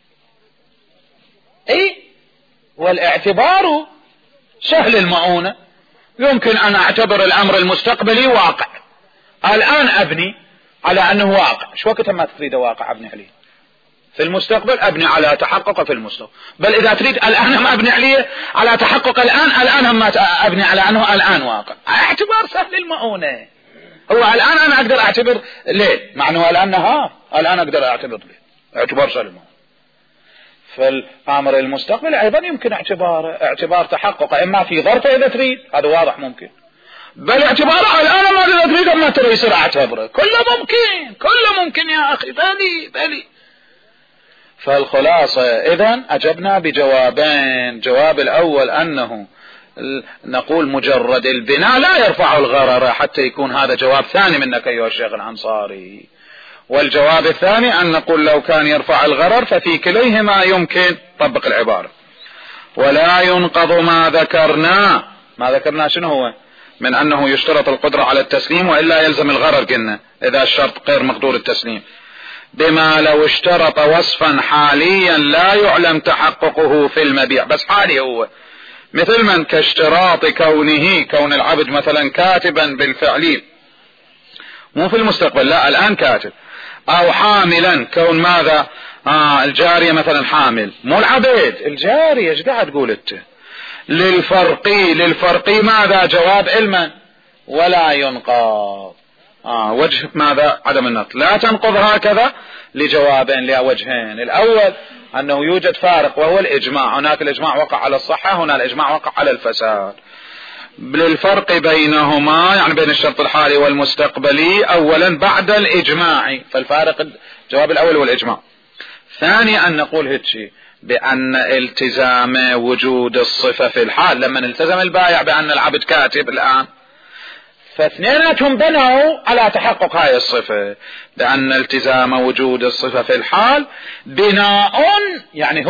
والاعتبار سهل المؤونة. يمكن أن أعتبر الأمر المستقبلي واقع الآن أبني على أنه واقع. شو وقت ما تريد واقع أبني عليه في المستقبل، أبني على تحقق في المستقبل. بل إذا تريد الآن هم أبني عليه على تحقق الآن هم أبني على أنه الآن واقع. اعتبار سهل المؤونة. هو الآن أنا أقدر أعتبر ليه، مع أنه الآن نهار، الآن أقدر أعتبر ليه، اعتبار سهل المؤونة. فالأمر المستقبل أيضا يمكن اعتبار تحقق، إما في ظرفه إذا تريد، هذا واضح ممكن، بل اعتباره الآن ما إذا تريد أما ترى يصير أعتبره. كله ممكن يا أخي. بلي. فالخلاصة إذن أجبنا بجوابين. جواب الأول أنه نقول مجرد البناء لا يرفع الغرر، حتى يكون هذا جواب ثاني منك أيها الشيخ الأنصاري. والجواب الثاني أن نقول لو كان يرفع الغرر ففي كليهما يمكن طبق العبارة. ولا ينقض ما ذكرنا ما ذكرنا شنو هو من أنه يشترط القدرة على التسليم وإلا يلزم الغرر، قلنا إذا الشرط غير مقدور التسليم، بما لو اشترط وصفا حاليا لا يعلم تحققه في المبيع، بس حالي هو، مثل من كاشتراط كون العبد مثلا كاتبا بالفعل مو في المستقبل، لا الآن كاتب، أو حاملا كون ماذا الجارية مثلا حامل، مو العبد الجارية، ايش قاعد تقول انت؟ للفرق ماذا جواب علما ولا ينقض، وجه ماذا عدم النقض، لا تنقض هكذا لجوابين لوجهين، الأول أنه يوجد فارق وهو الإجماع، هناك الإجماع وقع على الصحة، هنا الإجماع وقع على الفساد، للفرق بينهما يعني بين الشرط الحالي والمستقبلي أولا بعد الإجماع، فالفارق الجواب الأول والإجماع. ثانيا أن نقول هيك بأن التزام وجود الصفة في الحال، لما التزم البائع بأن العبد كاتب الآن، فاثنيناتهم بنوا على تحقق هاي الصفة، بأن التزام وجود الصفة في الحال بناء، يعني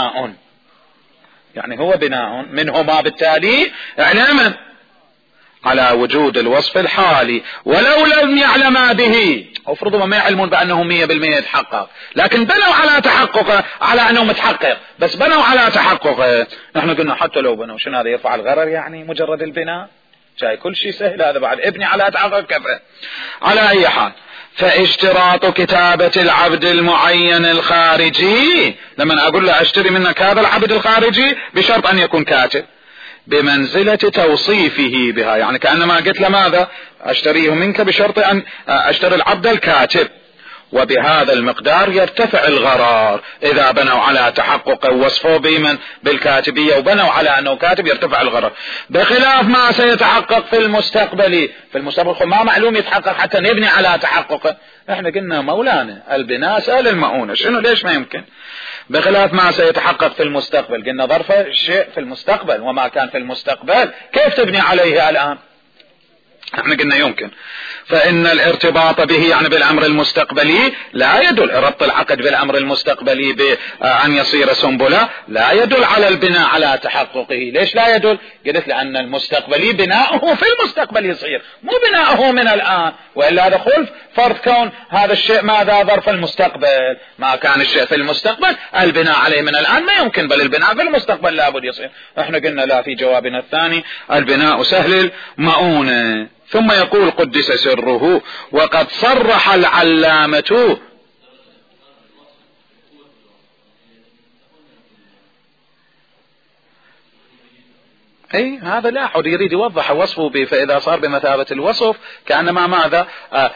هو بناء منهما بالتالي اعلاما على وجود الوصف الحالي، ولو لم يعلما به، افرضوا ما يعلمون بأنه 100% يتحقق، لكن بنوا على تحققه، على أنه متحقق، بس بنوا على تحققه. نحن قلنا حتى لو بنوا شنو هذا يرفع الغرر، يعني مجرد البناء جاي كل شيء سهل، هذا بعد ابني على تحقق كفى. على أي حال، فاشتراط كتابة العبد المعين الخارجي، لما أقول له أشتري منك هذا العبد الخارجي بشرط أن يكون كاتب، بمنزلة توصيفه بها، يعني كأنما قلت له ماذا أشتريه منك بشرط أن أشتري العبد الكاتب، وبهذا المقدار يرتفع الغرار إذا بنوا على تحقق وصفه بمن بالكاتبية وبنوا على أنه كاتب يرتفع الغرار، بخلاف ما سيتحقق في المستقبل ما معلوم يتحقق حتى نبني على تحققه. احنا قلنا مولانا البناء سهل المؤونة، شنو ليش ما يمكن؟ بخلاف ما سيتحقق في المستقبل، قلنا ظرف الشيء في المستقبل، وما كان في المستقبل كيف تبني عليه الآن؟ احنا قلنا يمكن، فإن الارتباط به يعني بالأمر المستقبلي لا يدل، ربط العقد بالأمر المستقبلي بأن يصير سنبلة لا يدل على البناء على تحققه. ليش لا يدل؟ قلت لأن المستقبلي بناؤه في المستقبل يصير، مو بناؤه من الآن، وإلا هذا خلف فرض كون هذا الشيء ماذا ظرف المستقبل، ما كان الشيء في المستقبل البناء عليه من الآن ما يمكن، بل البناء في المستقبل لابد يصير. احنا قلنا لا، في جوابنا الثاني البناء سهل المؤونة. ثم يقول قدس سره وقد صرح العلامة، اي هذا لا حد يريد يوضح وصفه به، فإذا صار بمثابة الوصف كأنما ماذا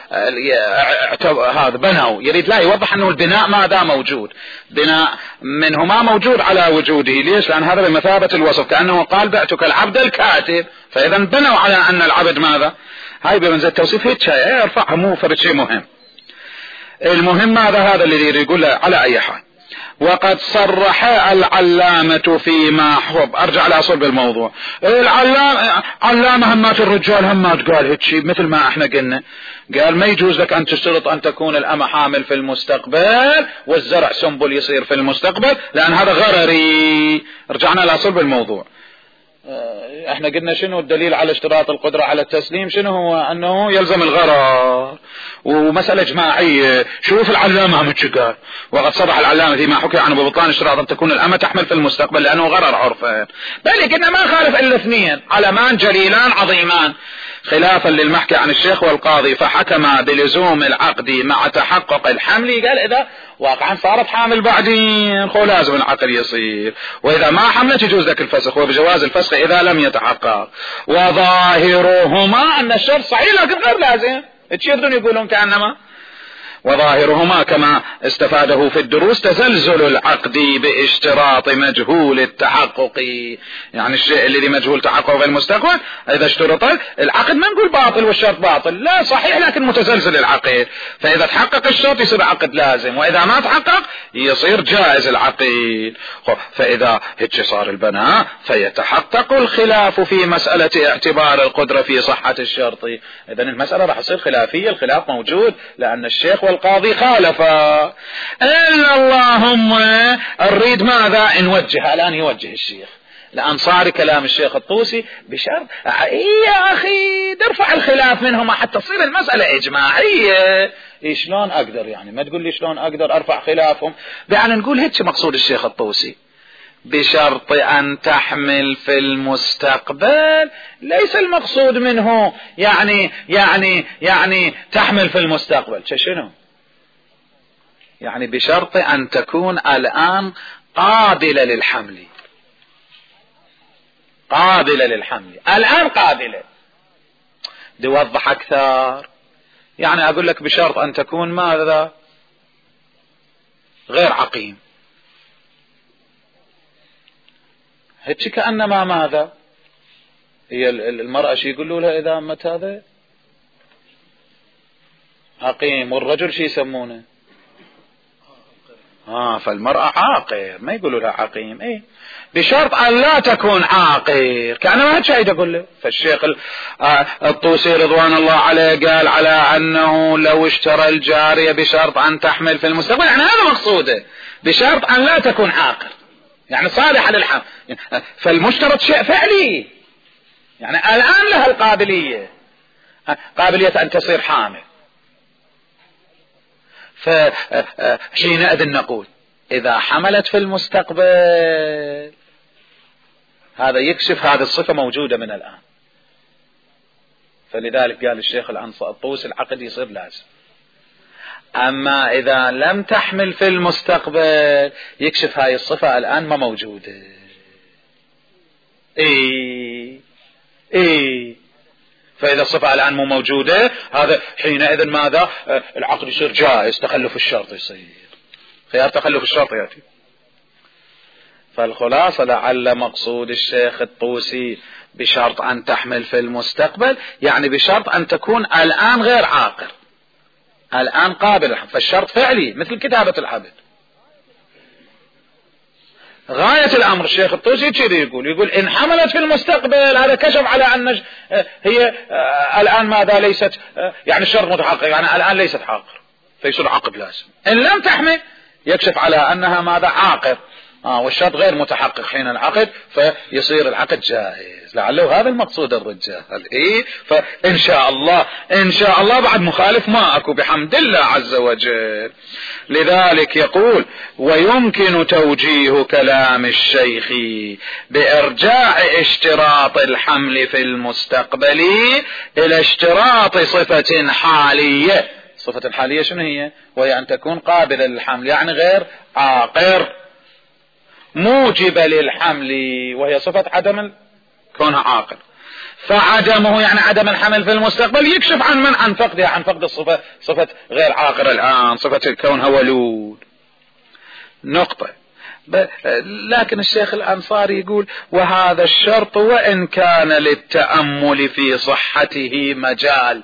هذا بنوا، يريد لا يوضح أنه البناء ماذا موجود، بناء منه ما موجود على وجوده. ليش؟ لأن هذا بمثابة الوصف، كأنه قال بعتك العبد الكاتب، فإذا بنوا على أن العبد ماذا، هاي بمنزل التوصيف، هيك شيء ارفعها مو فرد شيء مهم. المهم ماذا هذا اللي يقول على أي حال. وقد صرح العلامة فيما حب، ارجع لأصل بالموضوع، العلامة همات الرجال همات قال هيك شيء مثل ما احنا قلنا، قال ما يجوز لك ان تشترط ان تكون الأمة حامل في المستقبل والزرع سنبل يصير في المستقبل، لأن هذا غرري. رجعنا لأصل بالموضوع، احنا قلنا شنو الدليل على اشتراط القدرة على التسليم، شنو هو؟ انه يلزم الغرر، ومسألة جماعية. شوف العلامة هم قال وقد صرح العلامة فيما حكي عنه ببطلان اشتراط ان تكون الأمة تحمل في المستقبل لأنه غرر عرفا، بل قلنا ما خالف الا اثنين علمان جليلان عظيمان خلافا للمحكي عن الشيخ والقاضي، فحكم بلزوم العقد مع تحقق الحمل، قال اذا واقعا صارت حامل بعدين خو لازم العقد يصير، واذا ما حملت يجوز لك الفسخ، وبجواز الفسخ اذا لم يتحقق. وظاهرهما ان الشرط صحيح لكن غير لازم، تشيردون يقولون كأنما، وظاهرهما كما استفاده في الدروس تزلزل العقد باشتراط مجهول التحقق، يعني الشيء الذي مجهول تحققه في المستقبل اذا اشترط العقد ما نقول باطل والشرط باطل، لا صحيح لكن متزلزل العقد، فاذا تحقق الشرط يصير عقد لازم، واذا ما تحقق يصير جائز العقد. فاذا هيك صار البناء فيتحقق الخلاف في مسألة اعتبار القدرة في صحة الشرط، اذا المسألة راح تصير خلافية، الخلاف موجود لان الشيخ والقاضي خالفا. إلا اللهم نريد ماذا نوجه الآن، يوجه الشيخ الأنصاري كلام الشيخ الطوسي بشرط يا أخي نرفع الخلاف منهما حتى تصير المسألة إجماعية. شلون أقدر يعني ما تقول لي شلون أقدر أرفع خلافهم؟ يعني نقول هيك مقصود الشيخ الطوسي بشرط أن تحمل في المستقبل، ليس المقصود منه يعني تحمل في المستقبل شنو يعني بشرط أن تكون الآن قابلة للحمل، الآن قابلة. دي وضح أكثر، يعني أقول لك بشرط أن تكون ماذا؟ غير عقيم. هيك كأنما ماذا؟ هي المرأة شي يقولوا لها إذا أمت هذا عقيم، والرجل شي يسمونه فالمرأة عاقر، ما يقولوا لها عقيم. ايه بشرط ان لا تكون عاقر، كأنما هيك شيء يقول له. فالشيخ الطوسي رضوان الله عليه قال على انه لو اشترى الجارية بشرط ان تحمل في المستقبل، يعني هذا مقصوده، بشرط ان لا تكون عاقر، يعني صالحة للحمل. فالمشترط شيء فعلي، يعني الآن لها القابلية، قابلية ان تصير حامل. فحينئذ نقول إذا حملت في المستقبل هذا يكشف هذه الصفة موجودة من الآن. فلذلك قال الشيخ الطوسي العقد يصير لازم. أما إذا لم تحمل في المستقبل يكشف هاي الصفة الآن ما موجودة. فإذا الصفة الآن مو موجودة، هذا حينئذ ماذا؟ العقد يصير جائز، تخلف الشرط يصير، خيار تخلف الشرط يأتي. فالخلاصة لعل مقصود الشيخ الطوسي بشرط أن تحمل في المستقبل، يعني بشرط أن تكون الآن غير عاقر، الآن قابل، فالشرط فعلي مثل كتابة العبد. غاية الأمر الشيخ الطوسي يقول إن حملت في المستقبل، هذا كشف على أن هي الآن ماذا؟ ليست يعني الشرط متحقق، يعني الآن ليست عاقر، فيصير عقد لازم. إن لم تحمل يكشف على أنها ماذا؟ عاقر، والشرط غير متحقق حين العقد، فيصير العقد جائز. لعله هذا المقصود الرجال. فإن شاء الله بعد مخالف ما أكو بحمد الله عز وجل. لذلك يقول ويمكن توجيه كلام الشيخ بإرجاع اشتراط الحمل في المستقبل إلى اشتراط صفة حالية. صفة حالية شنو هي؟ وهي أن تكون قابلة للحمل، يعني غير عاقر، موجبة للحمل، وهي صفة عدم كونها عاقر. فعدمه يعني عدم الحمل في المستقبل يكشف عن فقدها، عن فقد الصفة، صفة غير عاقر الآن، صفة كونها ولود. نقطة. لكن الشيخ الأنصاري يقول وهذا الشرط وإن كان للتأمل في صحته مجال،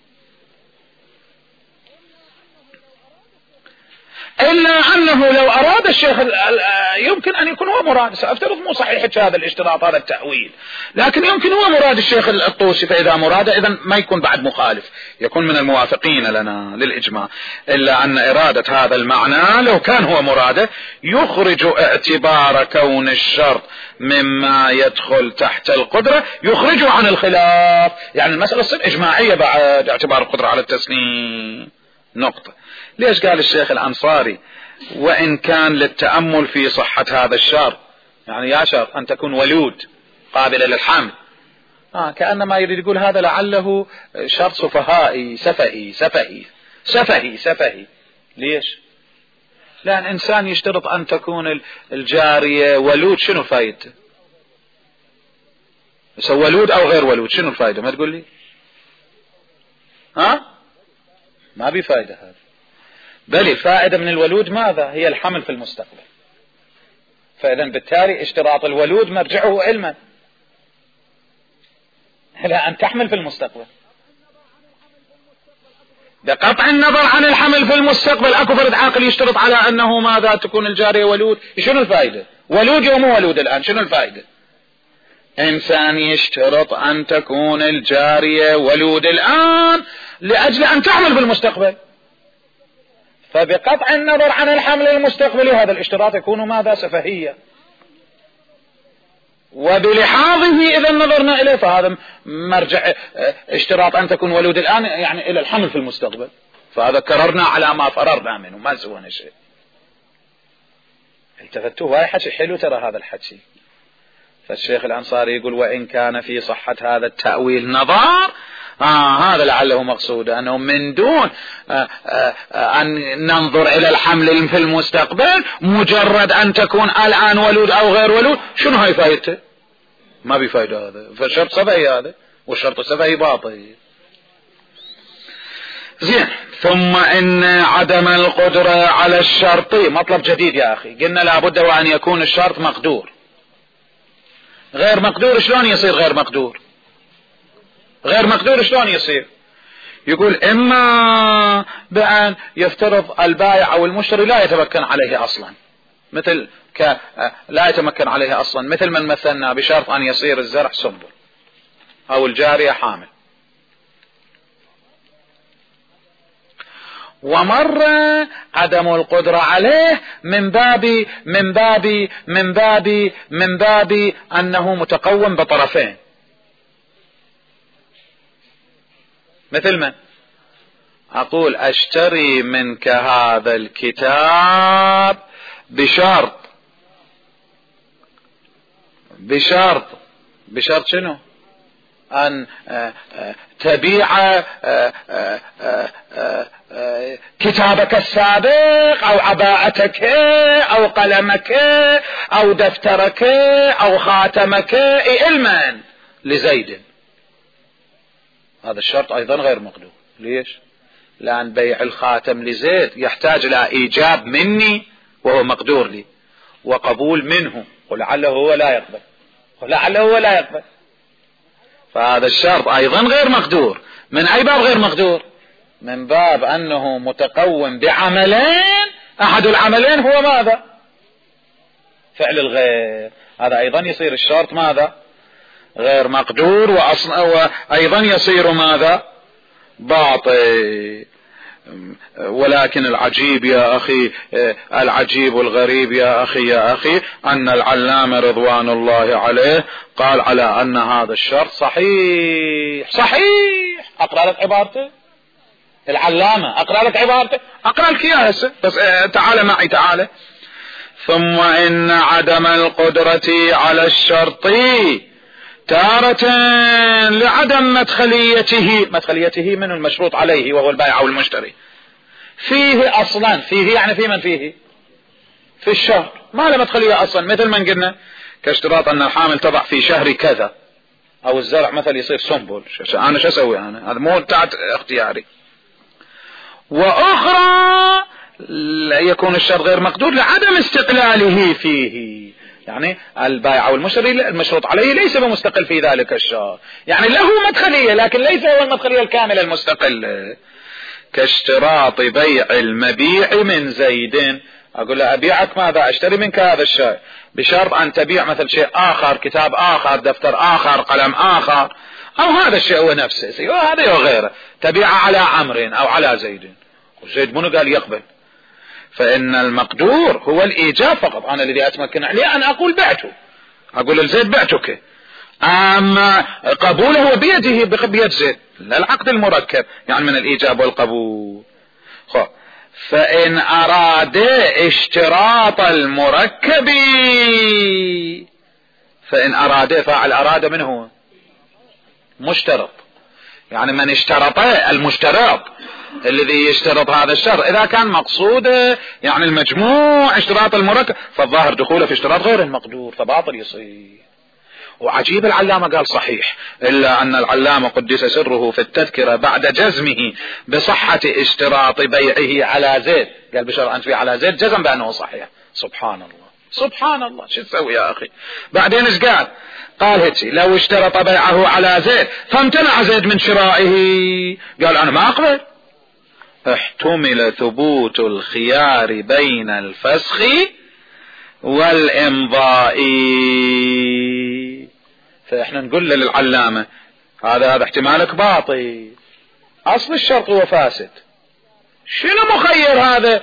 إلا أنه لو أراد الشيخ يمكن أن يكون هو مراد، سأفترض مو صحيح هذا الاشتراط، هذا التأويل، لكن يمكن هو مراد الشيخ الطوسي. فإذا مراد إذن ما يكون بعد مخالف، يكون من الموافقين لنا للإجماع. إلا أن إرادة هذا المعنى لو كان هو مراده يخرج اعتبار كون الشرط مما يدخل تحت القدرة، يخرجه عن الخلاف، يعني المسألة تصير إجماعية بعد اعتبار القدرة على التسنيم. نقطة. ليش قال الشيخ الأنصاري وإن كان للتأمل في صحة هذا الشرط، يعني يا شرط أن تكون ولود قابلة للحمل، كأنما يريد يقول هذا لعله شرط سفهائي سفهي. ليش؟ لأن إنسان يشترط أن تكون الجارية ولود، شنو فايدته؟ ولود أو غير ولود شنو الفائدة؟ ما تقول لي ما بفائدة هذا، بل الفائدة من الولود ماذا؟ هي الحمل في المستقبل. فإذا بالتالي اشتراط الولود مرجعه علما إلى أن تحمل في المستقبل. بقطع النظر عن الحمل في المستقبل أكو فرد عاقل يشترط على أنه ماذا؟ تكون الجارية ولود، شنو الفائدة؟ ولود يوم ولود الآن، شنو الفائدة؟ إنسان يشترط أن تكون الجارية ولود الآن لأجل أن تعمل في المستقبل، فبقطع النظر عن الحمل المستقبلي هذا الاشتراط يكون ماذا؟ سفهية. وبلحاظه إذا نظرنا إليه فهذا مرجع اشتراط أن تكون ولود الآن يعني إلى الحمل في المستقبل، فهذا كررنا على ما فررنا منه ما سوينا شيء. التفتوه هاي حكي حلو ترى هذا الحكي. فالشيخ الأنصاري يقول وإن كان في صحة هذا التأويل نظر، هذا لعله مقصود أنه من دون أن ننظر إلى الحمل في المستقبل مجرد أن تكون الآن ولود أو غير ولود، شنو هاي فايدته؟ ما بفايدة هذا، فالشرط سبعي هذا، والشرط سبعي باطل. زين. ثم إن عدم القدرة على الشرط مطلب جديد يا أخي. قلنا لابد وأن يكون الشرط مقدور. غير مقدور شلون يصير غير مقدور؟ غير مقدور شلون يصير؟ يقول إما بأن يفترض البائع أو المشتري لا يتمكن عليه أصلا، مثل لا يتمكن عليه أصلا، مثل من مثلنا بشرط أن يصير الزرع سنبل أو الجارية حامل. ومرة عدم القدرة عليه من باب أنه متقوم بطرفين، مثل من أقول أشتري منك هذا الكتاب بشرط شنو؟ أن تبيع كتابك السابق أو عباءتك أو قلمك أو دفترك أو خاتمك علما لزيد. هذا الشرط أيضا غير مقدور. ليش؟ لأن بيع الخاتم لزيد يحتاج إلى إيجاب مني وهو مقدور لي وقبول منه، ولعله هو لا يقبل، فهذا الشرط أيضا غير مقدور. من أي باب غير مقدور؟ من باب أنه متقوم بعملين، أحد العملين هو ماذا؟ فعل الغير. هذا أيضا يصير الشرط ماذا؟ غير مقدور، وأيضا يصير ماذا؟ باطل. ولكن العجيب يا أخي، العجيب والغريب يا أخي أن العلامة رضوان الله عليه قال على أن هذا الشرط صحيح. أقرأ لك عبارته العلامة، أقرأ لك عبارته، أقرأ لك إياها هسه، بس تعال معي تعال. ثم إن عدم القدرة على الشرط تارة لعدم مدخليته من المشروط عليه وهو البائع أو المشتري فيه أصلا، فيه يعني في من فيه في الشهر ما له مدخلية أصلا، مثل ما قلنا كاشتراط أن الحامل تضع في شهر كذا، أو الزرع مثل يصير سنبل. أنا شو أسوي؟ أنا هذا مو بتاعت اختياري. وأخرى يكون الشرط غير مقدور لعدم استقلاله فيه، يعني البائع أو المشتري المشروط عليه ليس بمستقل في ذلك الشهر، يعني له مدخلية لكن ليس هو المدخلية الكاملة المستقلة. كاشتراط بيع المبيع من زيد، أقول له أبيعك ماذا؟ أشتري منك هذا الشيء بشرط أن تبيع مثل شيء آخر، كتاب آخر، دفتر آخر، قلم آخر، أو هذا الشيء هو نفسه وهذا وغيره، تبيع على عمرو أو على زيد. وزيد منو قال يقبل؟ فإن المقدور هو الإيجاب فقط. أنا الذي أتمكن عليه أن أقول بعته، أقول لزيد بعتك، أما قبوله هو بيده بيد زيد، لا العقد المركب يعني من الإيجاب والقبول. فإن أراد اشتراط المركب، فإن أراد فاعل أراد من هو؟ مشترط، يعني من اشترط المشترط الذي يشترط هذا الشرط، إذا كان مقصوده يعني المجموع اشتراط المركب فالظاهر دخوله في اشتراط غير المقدور فباطل يصير. وعجيب العلامة قال صحيح، إلا أن العلامة قدس سره في التذكرة بعد جزمه بصحة اشتراط بيعه على زيد قال بشرط أن تبيع على زيد جزم بأنه صحيح. سبحان الله شو تسوي يا أخي؟ بعدين ايش قال؟ قال هيك لو اشترط بيعه على زيد فامتنع زيد من شرائه، قال أنا ما أقبل. احتمل ثبوت الخيار بين الفسخ والإمضاء. فإحنا نقول للعلامة هذا احتمالك باطل، أصل الشرط هو فاسد. شنو مخير هذا؟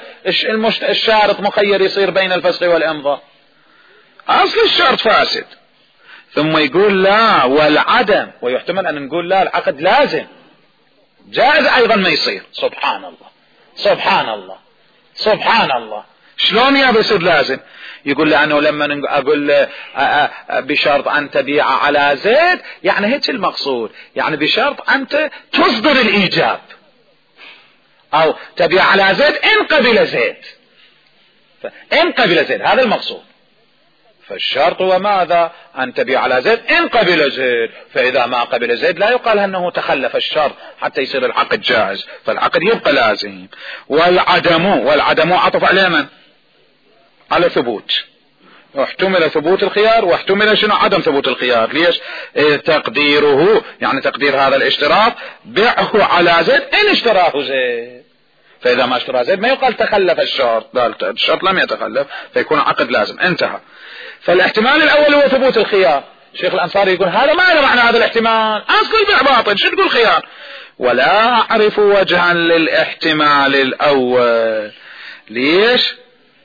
الشارط مخير يصير بين الفسخ والإمضاء، أصل الشرط فاسد. ثم يقول لا والعدم، ويحتمل أن نقول لا العقد لازم، جائز أيضا ما يصير. سبحان الله سبحان الله سبحان الله. شلون يا بيصير لازم؟ يقول لأنه لما أقول بشرط أن تبيع على زيد، يعني هيك المقصود، يعني بشرط أنت تصدر الإيجاب، أو تبيع على زيد إن قبل زيد، إن قبل زيد، هذا المقصود. فالشرط هو ماذا؟ أن تبيع على زيد إن قبل زيد، فإذا ما قبل زيد لا يقال أنه تخلف الشرط حتى يصير العقد جائز، فالعقد يبقى لازم. والعدم عطف على من؟ على ثبوت، واحتمل ثبوت الخيار واحتمل شنو؟ عدم ثبوت الخيار. ليش؟ تقديره، يعني تقدير هذا الاشتراط بعه على زيد إن اشتراه زيد، فإذا ما اشتراه زيد ما يقال تخلف الشرط، الشرط لم يتخلف فيكون عقد لازم، انتهى. فالاحتمال الأول هو ثبوت الخيار. شيخ الأنصاري يقول هذا ما معنى هذا الاحتمال، أصل البيع باطل، شو تقول خيار؟ ولا أعرف وجها للاحتمال الأول. ليش؟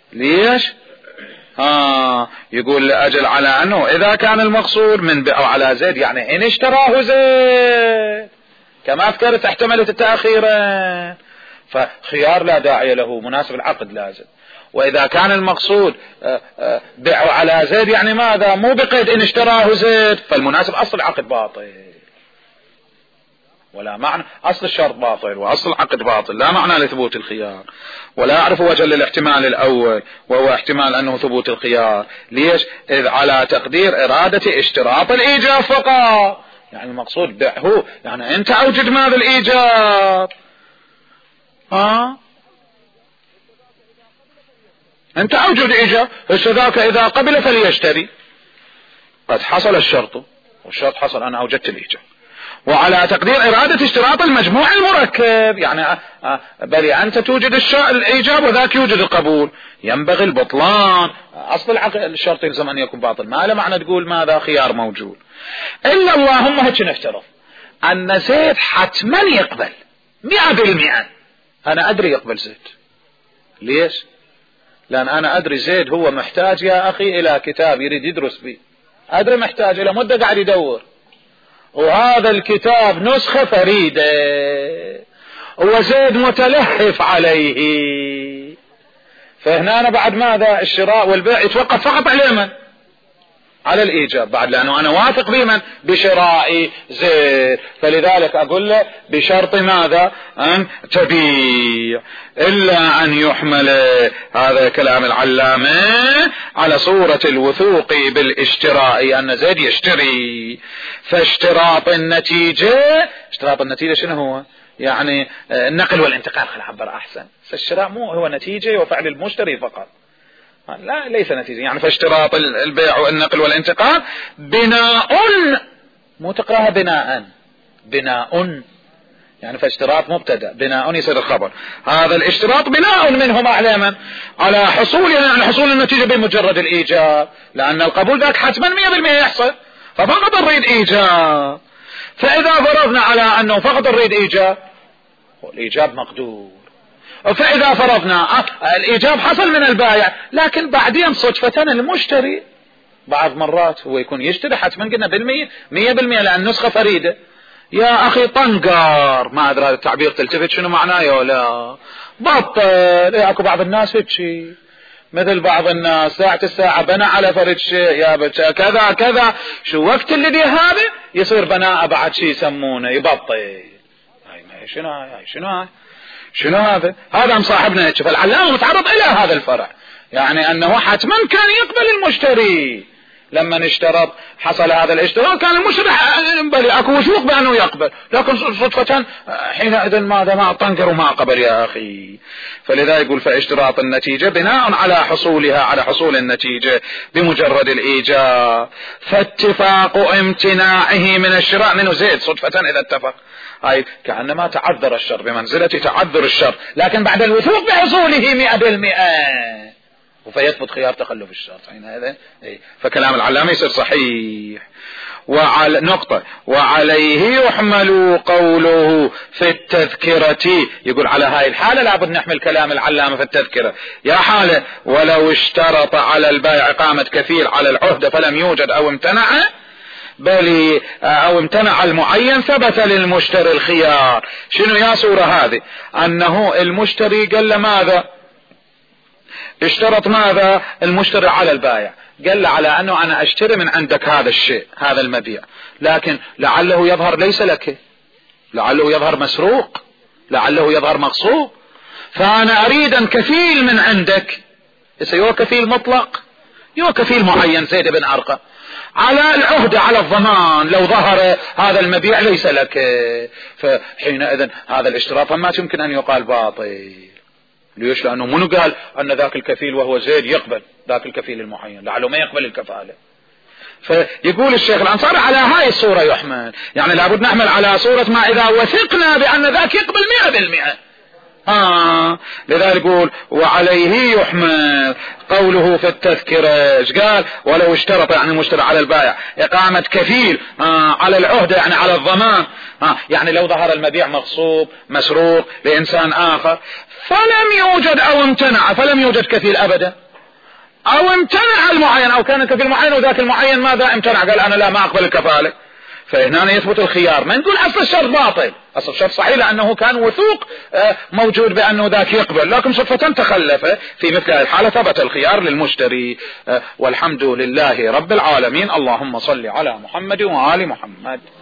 يقول لأجل على أنه إذا كان المقصود من بيع على زيد يعني إن اشتراه زيد، كما ذكرت احتملت التأخيرين، فخيار لا داعي له، مناسب العقد لازم. وإذا كان المقصود بيع على زيد يعني ماذا؟ مو بقيد إن اشتراه زيد، فالمناسب أصل العقد باطل، ولا معنى أصل الشرط باطل وأصل العقد باطل، لا معنى لثبوت الخيار. ولا أعرف وجه للاحتمال الأول وهو احتمال أنه ثبوت الخيار. ليش؟ إذ على تقدير إرادة اشتراط الإيجاب فقط، يعني المقصود بيعه يعني أنت أوجد ماذا؟ الإيجاب. أنت أوجد إيجاب، فذاك إذا قبل فليشتري، قد حصل الشرط والشرط حصل، أنا أوجدت الإيجاب. وعلى تقدير إرادة اشتراط المجموع المركب، يعني بل أنت توجد الإيجاب وذاك يوجد القبول، ينبغي البطلان. أصل الشرط يلزم أن يكون باطل، ما له معنى تقول ماذا؟ خيار موجود. إلا اللهم هيك نفترض أن زيد حتما يقبل 100%، أنا أدري يقبل زيد. ليش؟ لأن أنا أدري زيد هو محتاج يا أخي إلى كتاب يريد يدرس به، أدري محتاج إلى مدة قاعد يدور، وهذا الكتاب نسخة فريدة وزيد متلهف عليه، فهنا أنا بعد ماذا؟ الشراء والبيع يتوقف فقط على من؟ على الإيجاب بعد، لأنه أنا واثق بمن؟ بشراء زيد. فلذلك أقول له بشرط ماذا؟ أن تبيع، إلا أن يحمل هذا كلام العلامة على صورة الوثوق بالاشتراء، أن زيد يشتري. فاشتراط النتيجة، اشتراط النتيجة شنو هو؟ يعني النقل والانتقال، خل أعبر أحسن. فالشراء مو هو نتيجة وفعل المشتري فقط، لا ليس نتيجة. يعني فاشتراط البيع والنقل والانتقال بناء، مو تقراها بناء يعني فاشتراط مبتدأ، بناء يصير الخبر. هذا الاشتراط بناء منهما على من؟ على حصول، يعني حصول النتيجة بمجرد الإيجاب، لأن القبول ذاك حتما 100% يحصل، ففقط نريد إيجاب. فإذا فرضنا على أنه فقط نريد إيجاب، والإيجاب مقدور، فإذا فرضنا الإيجاب حصل من البائع، لكن بعدين صدفة المشتري بعض مرات هو يكون يشتري حتما قلنا 100%، لأن نسخة فريدة. يا أخي طنقر، ما أدري هذا التعبير تلتفت شنو معناه يا ولا بطل. اكو بعض الناس هيك، مثل بعض الناس ساعة الساعة بنى على فرد شيء، يا بچا كذا كذا، شو وقت اللي هذا يصير بناء بعد شيء يسمونه يبطل. شنو هذا مصاحبنا هيك. فالعلامة متعرض إلى هذا الفرع، يعني أنه حتما كان يقبل المشتري لما اشترط، حصل هذا الاشتراط كان المشتري بل اكو وثوق بأنه يقبل، لكن صدفة حينئذ ماذا؟ ما طنقر وما قبل يا أخي. فلذا يقول فاشتراط النتيجة بناء على حصولها، على حصول النتيجة بمجرد الإيجاب. فاتفاق امتناعه من الشراء منه زيد صدفة إذا اتفق، هاي كأنما تعذر الشر بمنزلة تعذر الشر، لكن بعد الوثوق بحصوله 100%، فيثبت خيار تخلف الشرط حينئذ. فكلام العلامة يصير صحيح. نقطة. وعليه يحمل قوله في التذكرة، يقول على هاي الحالة لابد نحمل كلام العلامة في التذكرة. يا حالة ولو اشترط على البائع إقامة كفيل على العهدة فلم يوجد أو امتنع، بل او امتنع المعين ثبت للمشتري الخيار. شنو يا صورة هذه؟ انه المشتري قال له ماذا؟ اشترط ماذا المشتري على البائع؟ قال له على انه انا اشتري من عندك هذا الشيء، هذا المبيع، لكن لعله يظهر ليس لك، لعله يظهر مسروق، لعله يظهر مغصوب، فانا اريد ان كفيل من عندك. يو كفيل مطلق، يو كفيل معين زيد بن ارقم، على العهدة على الضمان لو ظهر هذا المبيع ليس لك، فحينئذ هذا الاشتراط ما يمكن ان يقال باطل. ليش؟ لانه منو قال ان ذاك الكفيل وهو زيد يقبل ذاك الكفيل المعين، لعله ما يقبل الكفالة. فيقول الشيخ الأنصاري على هاي الصورة يحمل، يعني لابد نحمل على صورة ما إذا وثقنا بأن ذاك يقبل 100%. لذلك يقول وعليه يحمل قوله في التذكرة. ايش قال؟ ولو اشترط يعني المشتري على البائع إقامة كفيل على العهدة يعني على الضمان، يعني لو ظهر المبيع مغصوب مسروق لإنسان آخر فلم يوجد أو امتنع، فلم يوجد كفيل أبدا، او امتنع المعين، او كان كفيل معين وذاك المعين ماذا امتنع، قال انا لا ما اقبل الكفالة، فهنا يثبت الخيار. ما نقول اصل الشرط باطل، اصل الشرط صحيح لانه كان وثوق موجود بانه ذاك يقبل، لكن صدفة تخلف في مثل هذه الحالة ثبت الخيار للمشتري. والحمد لله رب العالمين. اللهم صل على محمد وآل محمد.